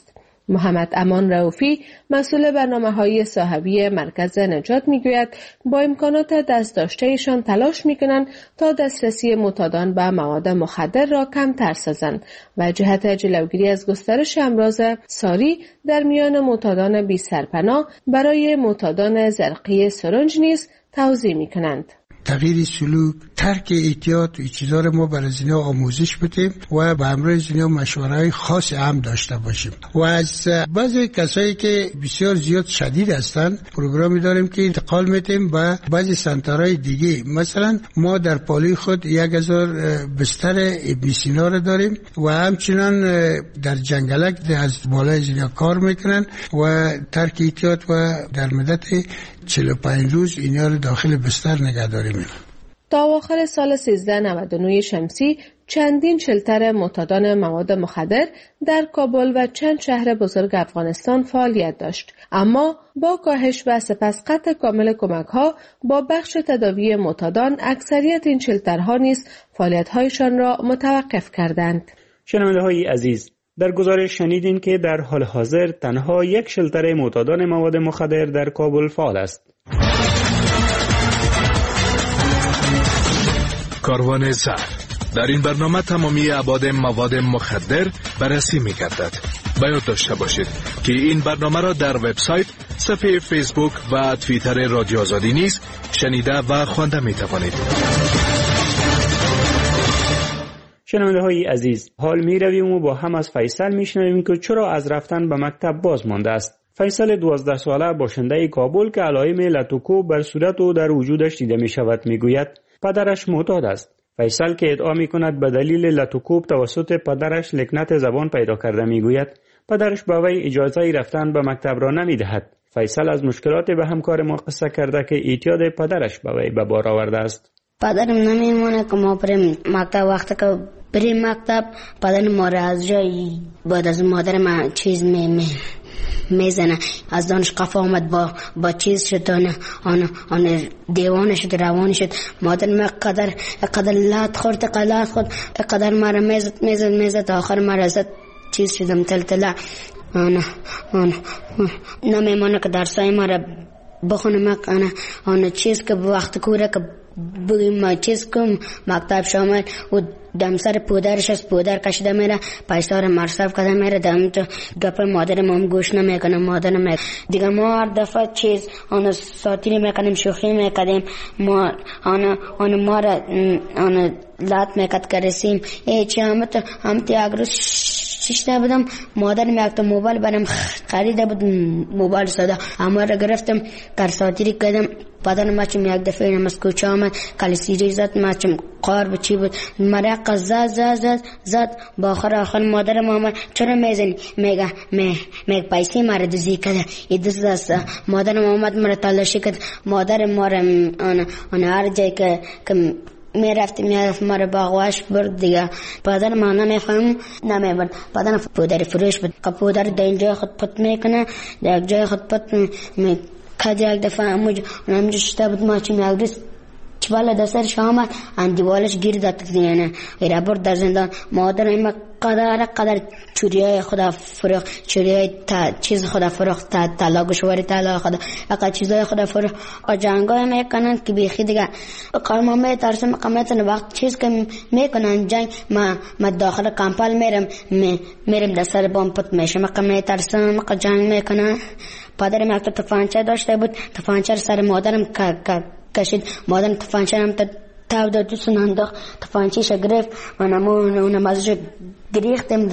محمد امان رؤوفی مسئول برنامه‌های صاحبی مرکز نجات میگوید با امکانات دست داشته‌ایشان تلاش میکنند تا دسترسی معتادان به مواد مخدر را کمتر سازند و جهت جلوگیری از گسترش امراض ساری در میان معتادان بی سرپناه برای معتادان زرقی سرنج نیز توزیع میکنند. تغییر سلوک، ترک احتیاط و چیزا رو ما برای اینا آموزش بدیم و به همراه اینا مشوره‌های خاص هم داشته باشیم. و از بعضی کسایی که بسیار زیاد شدید هستن پروگرامی داریم که انتقال میدیم به بعضی سنترهای دیگه. مثلا ما در پالی خود یک هزار بستر ابن رو داریم و همچنان در جنگلک از بالای اینا کار میکنن و ترک احتیاط و در مدت چهل و پنج روز اینا رو داخل بستر نگه داریم. تا آخر سال سیزده نود و نه شمسی چندین شلتر معتادان مواد مخدر در کابل و چند شهر بزرگ افغانستان فعالیت داشت، اما با کاهش و سپس قطع کامل کمک‌ها با بخش تداوی معتادان اکثریت این شلترها نیز فعالیت‌هایشان را متوقف کردند. شنونده‌های عزیز، در گزارش شنیدین که در حال حاضر تنها یک شلتر معتادان مواد مخدر در کابل فعال است. کاروان زهر. در این برنامه تمامی ابعاد مواد مخدر بررسی می‌گردد. باید داشته باشید که این برنامه را در وبسایت، صفحه فیسبوک و توییتر رادیو آزادی نیز شنیده و خوانده می‌توانید. شنونده‌های عزیز، حال می‌رویم و با هم از فیصل می‌شنویم که چرا از رفتن به مکتب باز مانده است. فیصل دوازده ساله باشنده کابل که علائم لاتوکو بر صورت و در وجودش دیده می‌شود می‌گوید پدرش معتاد است. فیصل که ادعا می‌کند به دلیل لاتوکوب توسط پدرش لکنت زبان پیدا کرده می‌گوید پدرش به وی اجازه رفتن به مکتب را نمی‌دهد. فیصل از مشکلات به همکار ما قصه کرده که اعتیاد پدرش به وی به بار آورده است. پدرم نمی‌مونه که ما بریم مکتب. وقتی که بریم مکتب پدر ما را از جای بعد از مادر ما چیز می می میزنه، از دانش قفا آمد با با چیز شد، آن آن آن دیوانه شد، روانه شد. مادر ما قدر قدر لات خورد، قلات خورد، قدر ما را میزد میزد میزد آخر ما را زد چیز شدم تلتلا. آن آن نمیمونه که درسای ما را بخونم. آن آن چیز که وقت کوره که بگیم ما چیز کم مکتب شامل و دم سر پودرش از پودر کشیده میره، پیسه را مصرف کرده میره، دم تو گپ مادر ما هم گوش نمیکنه. مادر نمیکنه دیگه. ما هر دفعه چیز آن ساتیری میکنیم، شوخی میکنیم، ما آن آن ما را آن لات میکد کرسیم. ای چی همت همت اگر شیشته بودم مادر میگفت موبایل برام خریده بود، موبایل ساده اما را گرفتم کار ساتیری کردم. پدرم ما چم یک دفعه نماز کوچه آمد کلیسیری زد، ما چم قار بچی بود مرا قزا زد زد زد با آخر آخر مادر ما آمد چرا میزنی؟ میگه می میگ پیسی مرا دزدی کرده. این دست دست مادر ما آمد مرا تلاشی کرد. مادر ما را آن آن هر جایی که که می رفتیم میرفت ما را باغواش برد دیگه. پدر ما نمیفهم نمیبرد. پدر پودر فروش بود که پودر در اینجا خود پت میکنه، در جای خود پت می کدی یک دفعه اموج اونم شده بود ما چی میگویست چبالا دسترش آمد اندیوالش گیر داد دیگه ایرا برد در زندان. مادر این قدر قدر چوریای خدا فروخت، چوریای تا چیز خدا فروخت، تا طلا گوشواری طلا خدا اقا چیزای خدا فروخت. و جنگای میکنن که بیخی دیگه قرما میترسم قمتن وقت چیز که میکنن جنگ ما ما داخل کمپال میرم میرم در سر بام پت میشم اقا میترسم اقا جنگ میکنن. پدرم یک تفانچه داشته بود، تفانچه سر مادرم کشید. مادرم تفانچه هم تاو داد دوستون انداخت، تفانچهش گرفت و نمون ازش گریختم.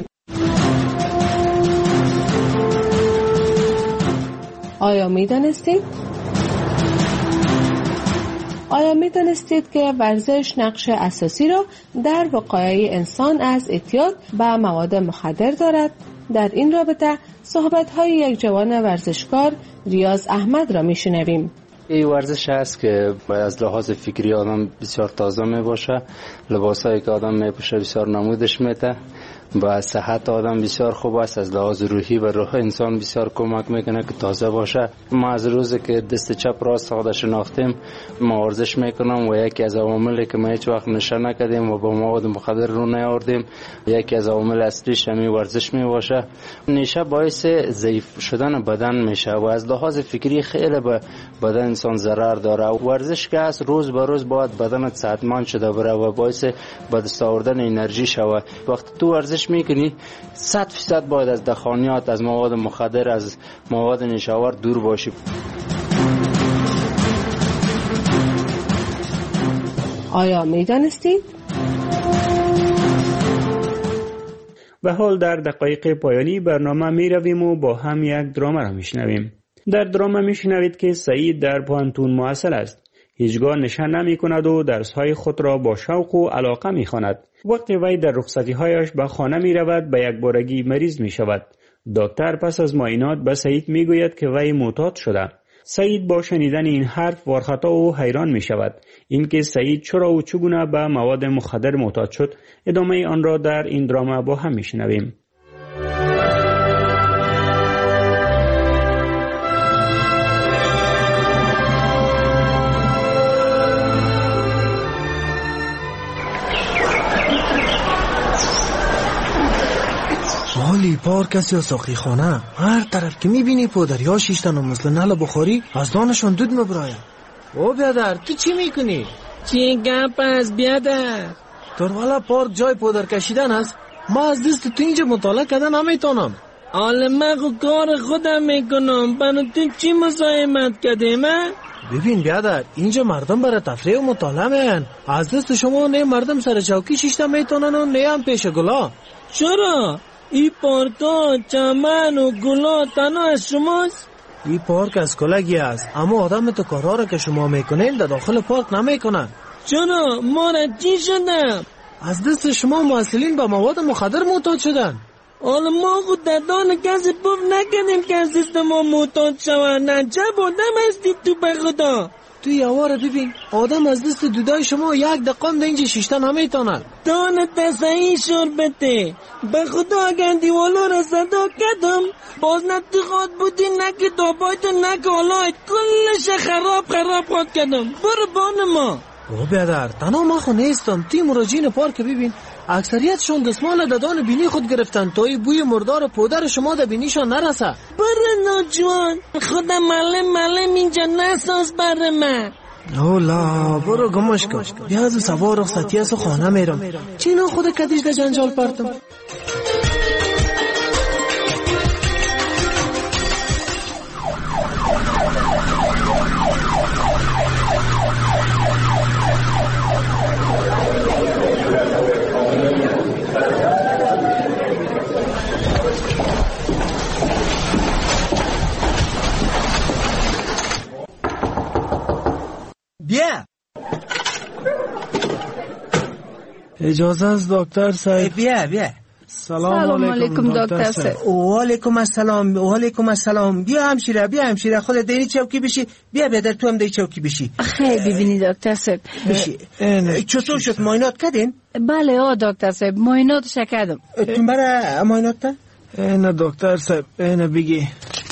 آیا می دانستید؟ آیا می دانستید که ورزش نقش اساسی را در وقایع انسان از اعتیاد به مواد مخدر دارد؟ در این رابطه صحبت‌های یک جوان ورزشکار ریاض احمد را می‌شنویم. این ورزش هست که از لحاظ فکری آدم بسیار تازه می باشه، لباسایی که آدم می پوشه بسیار نمودش میده، با صحت آدم بسیار خوب است، از لحاظ روحی و روح انسان بسیار کمک میکنه که تازه باشه. ما از روزی که دست چپ راست خود شناختیم ما ورزش میکنم و یکی از عواملی که ما هیچ وقت نشه نکردیم و با مواد مخدر رو نیاوردیم یکی از عوامل اصلیش همین ورزش میباشه. نشه باعث ضعیف شدن بدن میشه و از لحاظ فکری خیلی به بدن انسان ضرر داره. ورزش که هست روز به روز باید بدنت صحتمند شده بره و باعث به دست آوردن انرژی شوه. وقتی تو ورزش میکنی صد فیصد باید از دخانیات، از مواد مخدر، از مواد نشاور دور باشی. آیا میدانستید؟ و حال در دقایق پایانی برنامه می رویم و با هم یک درامه را می شنویم. در درامه می شنوید که سعید در پانتون محصل است. هیچگاه نشه نمی کند و درسهای خود را با شوق و علاقه می خواند. وقتی وی در رخصتی هایش به خانه می رود به یک بارگی مریض می شود. دکتر پس از معاینات به سعید می گوید که وی معتاد شده. سعید با شنیدن این حرف وارخطا و حیران می شود. اینکه سعید چرا و چگونه به مواد مخدر معتاد شد، ادامه آن را در این درامه با هم می شنویم. حالی پارک است یا ساقی خانه، هر طرف که میبینی پودریا شیشتن و مثل نل بخاری از دانشان دود مبراین. او بیادر تو چی میکنی؟ چی گپ است بیادر؟ تر والا پارک جای پودر کشیدن است. ما از دست تو اینجا مطالعه کردن نمیتونم. حالا من کار خودم میکنم، برای تو چی مزاحمت کردیم؟ ببین بیادر، اینجا مردم برای تفریح و مطالعه میان. از دست شما نه مردم سر چوکی شیشتن میتونن و نه هم پیش گلا. چرا؟ این پارکا، چمن و گلا تنها از شماست؟ این پارک از کلگی است، اما آدم تو کارها را که شما میکنین در داخل پارک نمیکنن. چرا؟ ما را چی شدم؟ از دست شما محصلین به مواد مخدر معتاد شدن. حالا ما خود در دان کسی پف نکنیم که از دست ما معتاد شوند. نجب آدم هستی تو به خدا. تو یواره ببین، آدم از دست دودای شما یک دقیقه در اینجا شیشتن نمیتونن. دانت صحیح شربته. به خدا اگر دیوالا را صدا کردم باز نه تو خواد بودی نه که دابایتو نه که حالایت کلش خراب خراب خواد کردم. برو بان ما. او بیادر، تنها ما خو نیستم. تی مراجعین پارک ببین، اکثریتشون دستمال ددان بینی خود گرفتن تا این بوی مردار پودر شما در بینیشان نرسه. برو ناجوان، خودم معلم معلم اینجا نساز بر من. اولا برو گمش کن. بیا از سوار رخصتی از خانه میرم. چینا خود کدیش در جنجال پرتم. بیا. اجازه از دکتر صاحب. بیا بیا. سلام, سلام علیکم دکتر صاحب. و علیکم السلام و علیکم السلام. بیا همشیره بیا همشیره، خودت دینی چوکی بشی. بیا بدر تو هم دی چوکی بشی. خیلی ببینی دکتر صاحب. بشی. چطور شد، معاینات کردین؟ بله آ دکتر صاحب، معایناتش کردم. تو برای معاینات تا؟ نه دکتر صاحب، اینه بگی.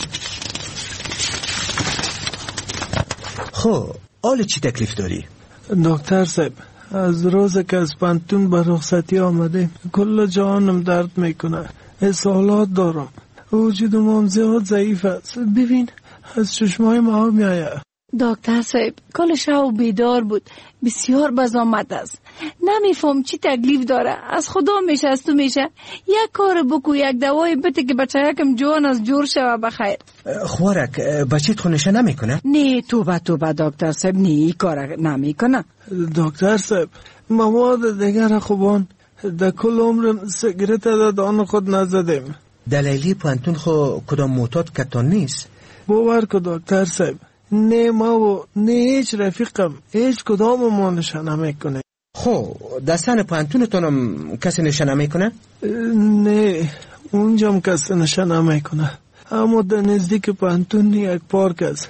خب حالا چی تکلیف داری؟ دکتر صاحب، از روز که از پانتون به رخصتی آمده کل جانم درد میکنه. اسهالات دارم، وجودم هم زیاد ضعیف است. ببین از چشمای ما میآید. دکتر صاحب کل شب بیدار بود، بسیار بزامت است. نمیفهم چی تکلیف داره. از خدا میشه از تو میشه یک کار بکو، یک دوای بده که بچه یکم جوان از جور شوه بخیر. خوارک بچیت خونشه نمیکنه؟ نه توبه توبه دکتر صاحب، نه ای کار نمیکنه. دکتر صاحب مواد دیگر خوبان در کل عمرم سیگرت در دان خود نزدیم. دلیلی پانتون خو کدام معتاد کتان نیست؟ باور که دکتر صاحب، نه ما و نه هیچ رفیقم هیچ کدام ما نشه نمیکنه. خو دستان پانتونتونم کسی نشه نمیکنه؟ نه اونجام کسی نشه نمیکنه، اما در نزدیک پانتون یک پارک است.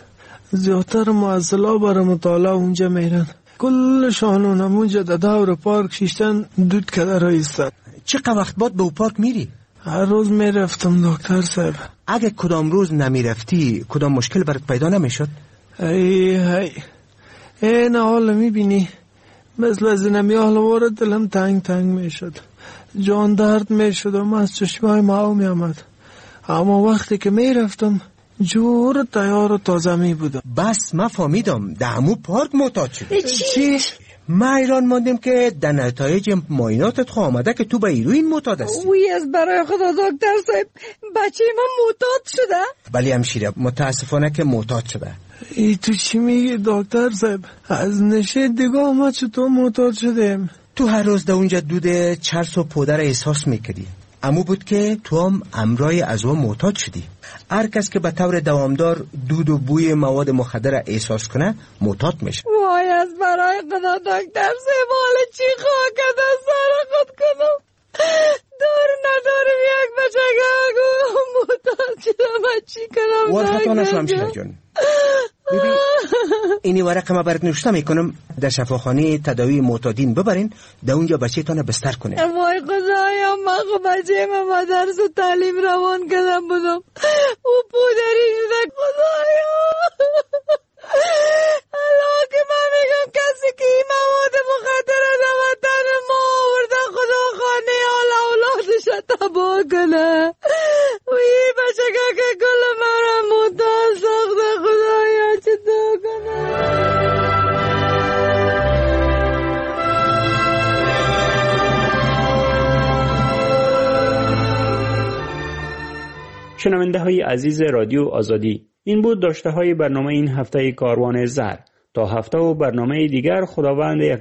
زیادتر معضلا برای مطالعه اونجا میرن. کلشان اونجا در دور پارک شیشتن دود کده رایستن. چقدر وقت بعد به او پارک میری؟ هر روز میرفتم دکتر صاحب. اگه کدام روز نمیرفتی کدام مشکل برات پیدا نمیشد؟ ای ای این حال میبینی مثل از اینمی حال وارد دلم تنگ تنگ میشد، جان درد میشد و من از چشمای ماو میامد. اما وقتی که میرفتم جور تیار و تازه می بودم. بس ما فهمیدم در همو پارک معتاد شدی. چی؟ ما ایران ماندیم که در نتایج معایناتت خو آمده که تو به هیروئین معتاد هستی. وی از برای خدا دکتر صاحب بچه من معتاد شده؟ بلی همشیره متاسفانه که معتاد شده. ای تو چی میگی دکتر صاحب؟ از نشه دیگاه ما چطور معتاد شدیم؟ تو هر روز در اونجا دود چرس و پودر احساس میکردی. امو بود که تو هم امرای از او معتاد شدی. هر کس که به طور دوامدار دود و بوی مواد مخدر احساس کنه معتاد میشه. وای از برای خدا دکتر صاحب حالا چی خواه کده سر خود کنم؟ دار ندارم یک بچگه معتاد شدم چی کنم؟ ورخطا نشو همشیره جان. ببین اینی ورق ما برات نوشته میکنم در شفاخانه تداوی معتادین ببرین در اونجا بچه تانه بستر کنه. وای خدایا من خب بچه من مدرس و تعلیم روان کردم بودم او پودری شده خدایا. الان که من میگم کسی که این مواد مخدر در وطن ما آورده خدا خانه حال اولادش تباه کنه و این بچگه که کل من را معتاد ساخته خدایا چطور کنه. شنونده های عزیز رادیو آزادی، این بود داشته های برنامه این هفته کاروان زر. تا هفته و برنامه دیگر خداوند یک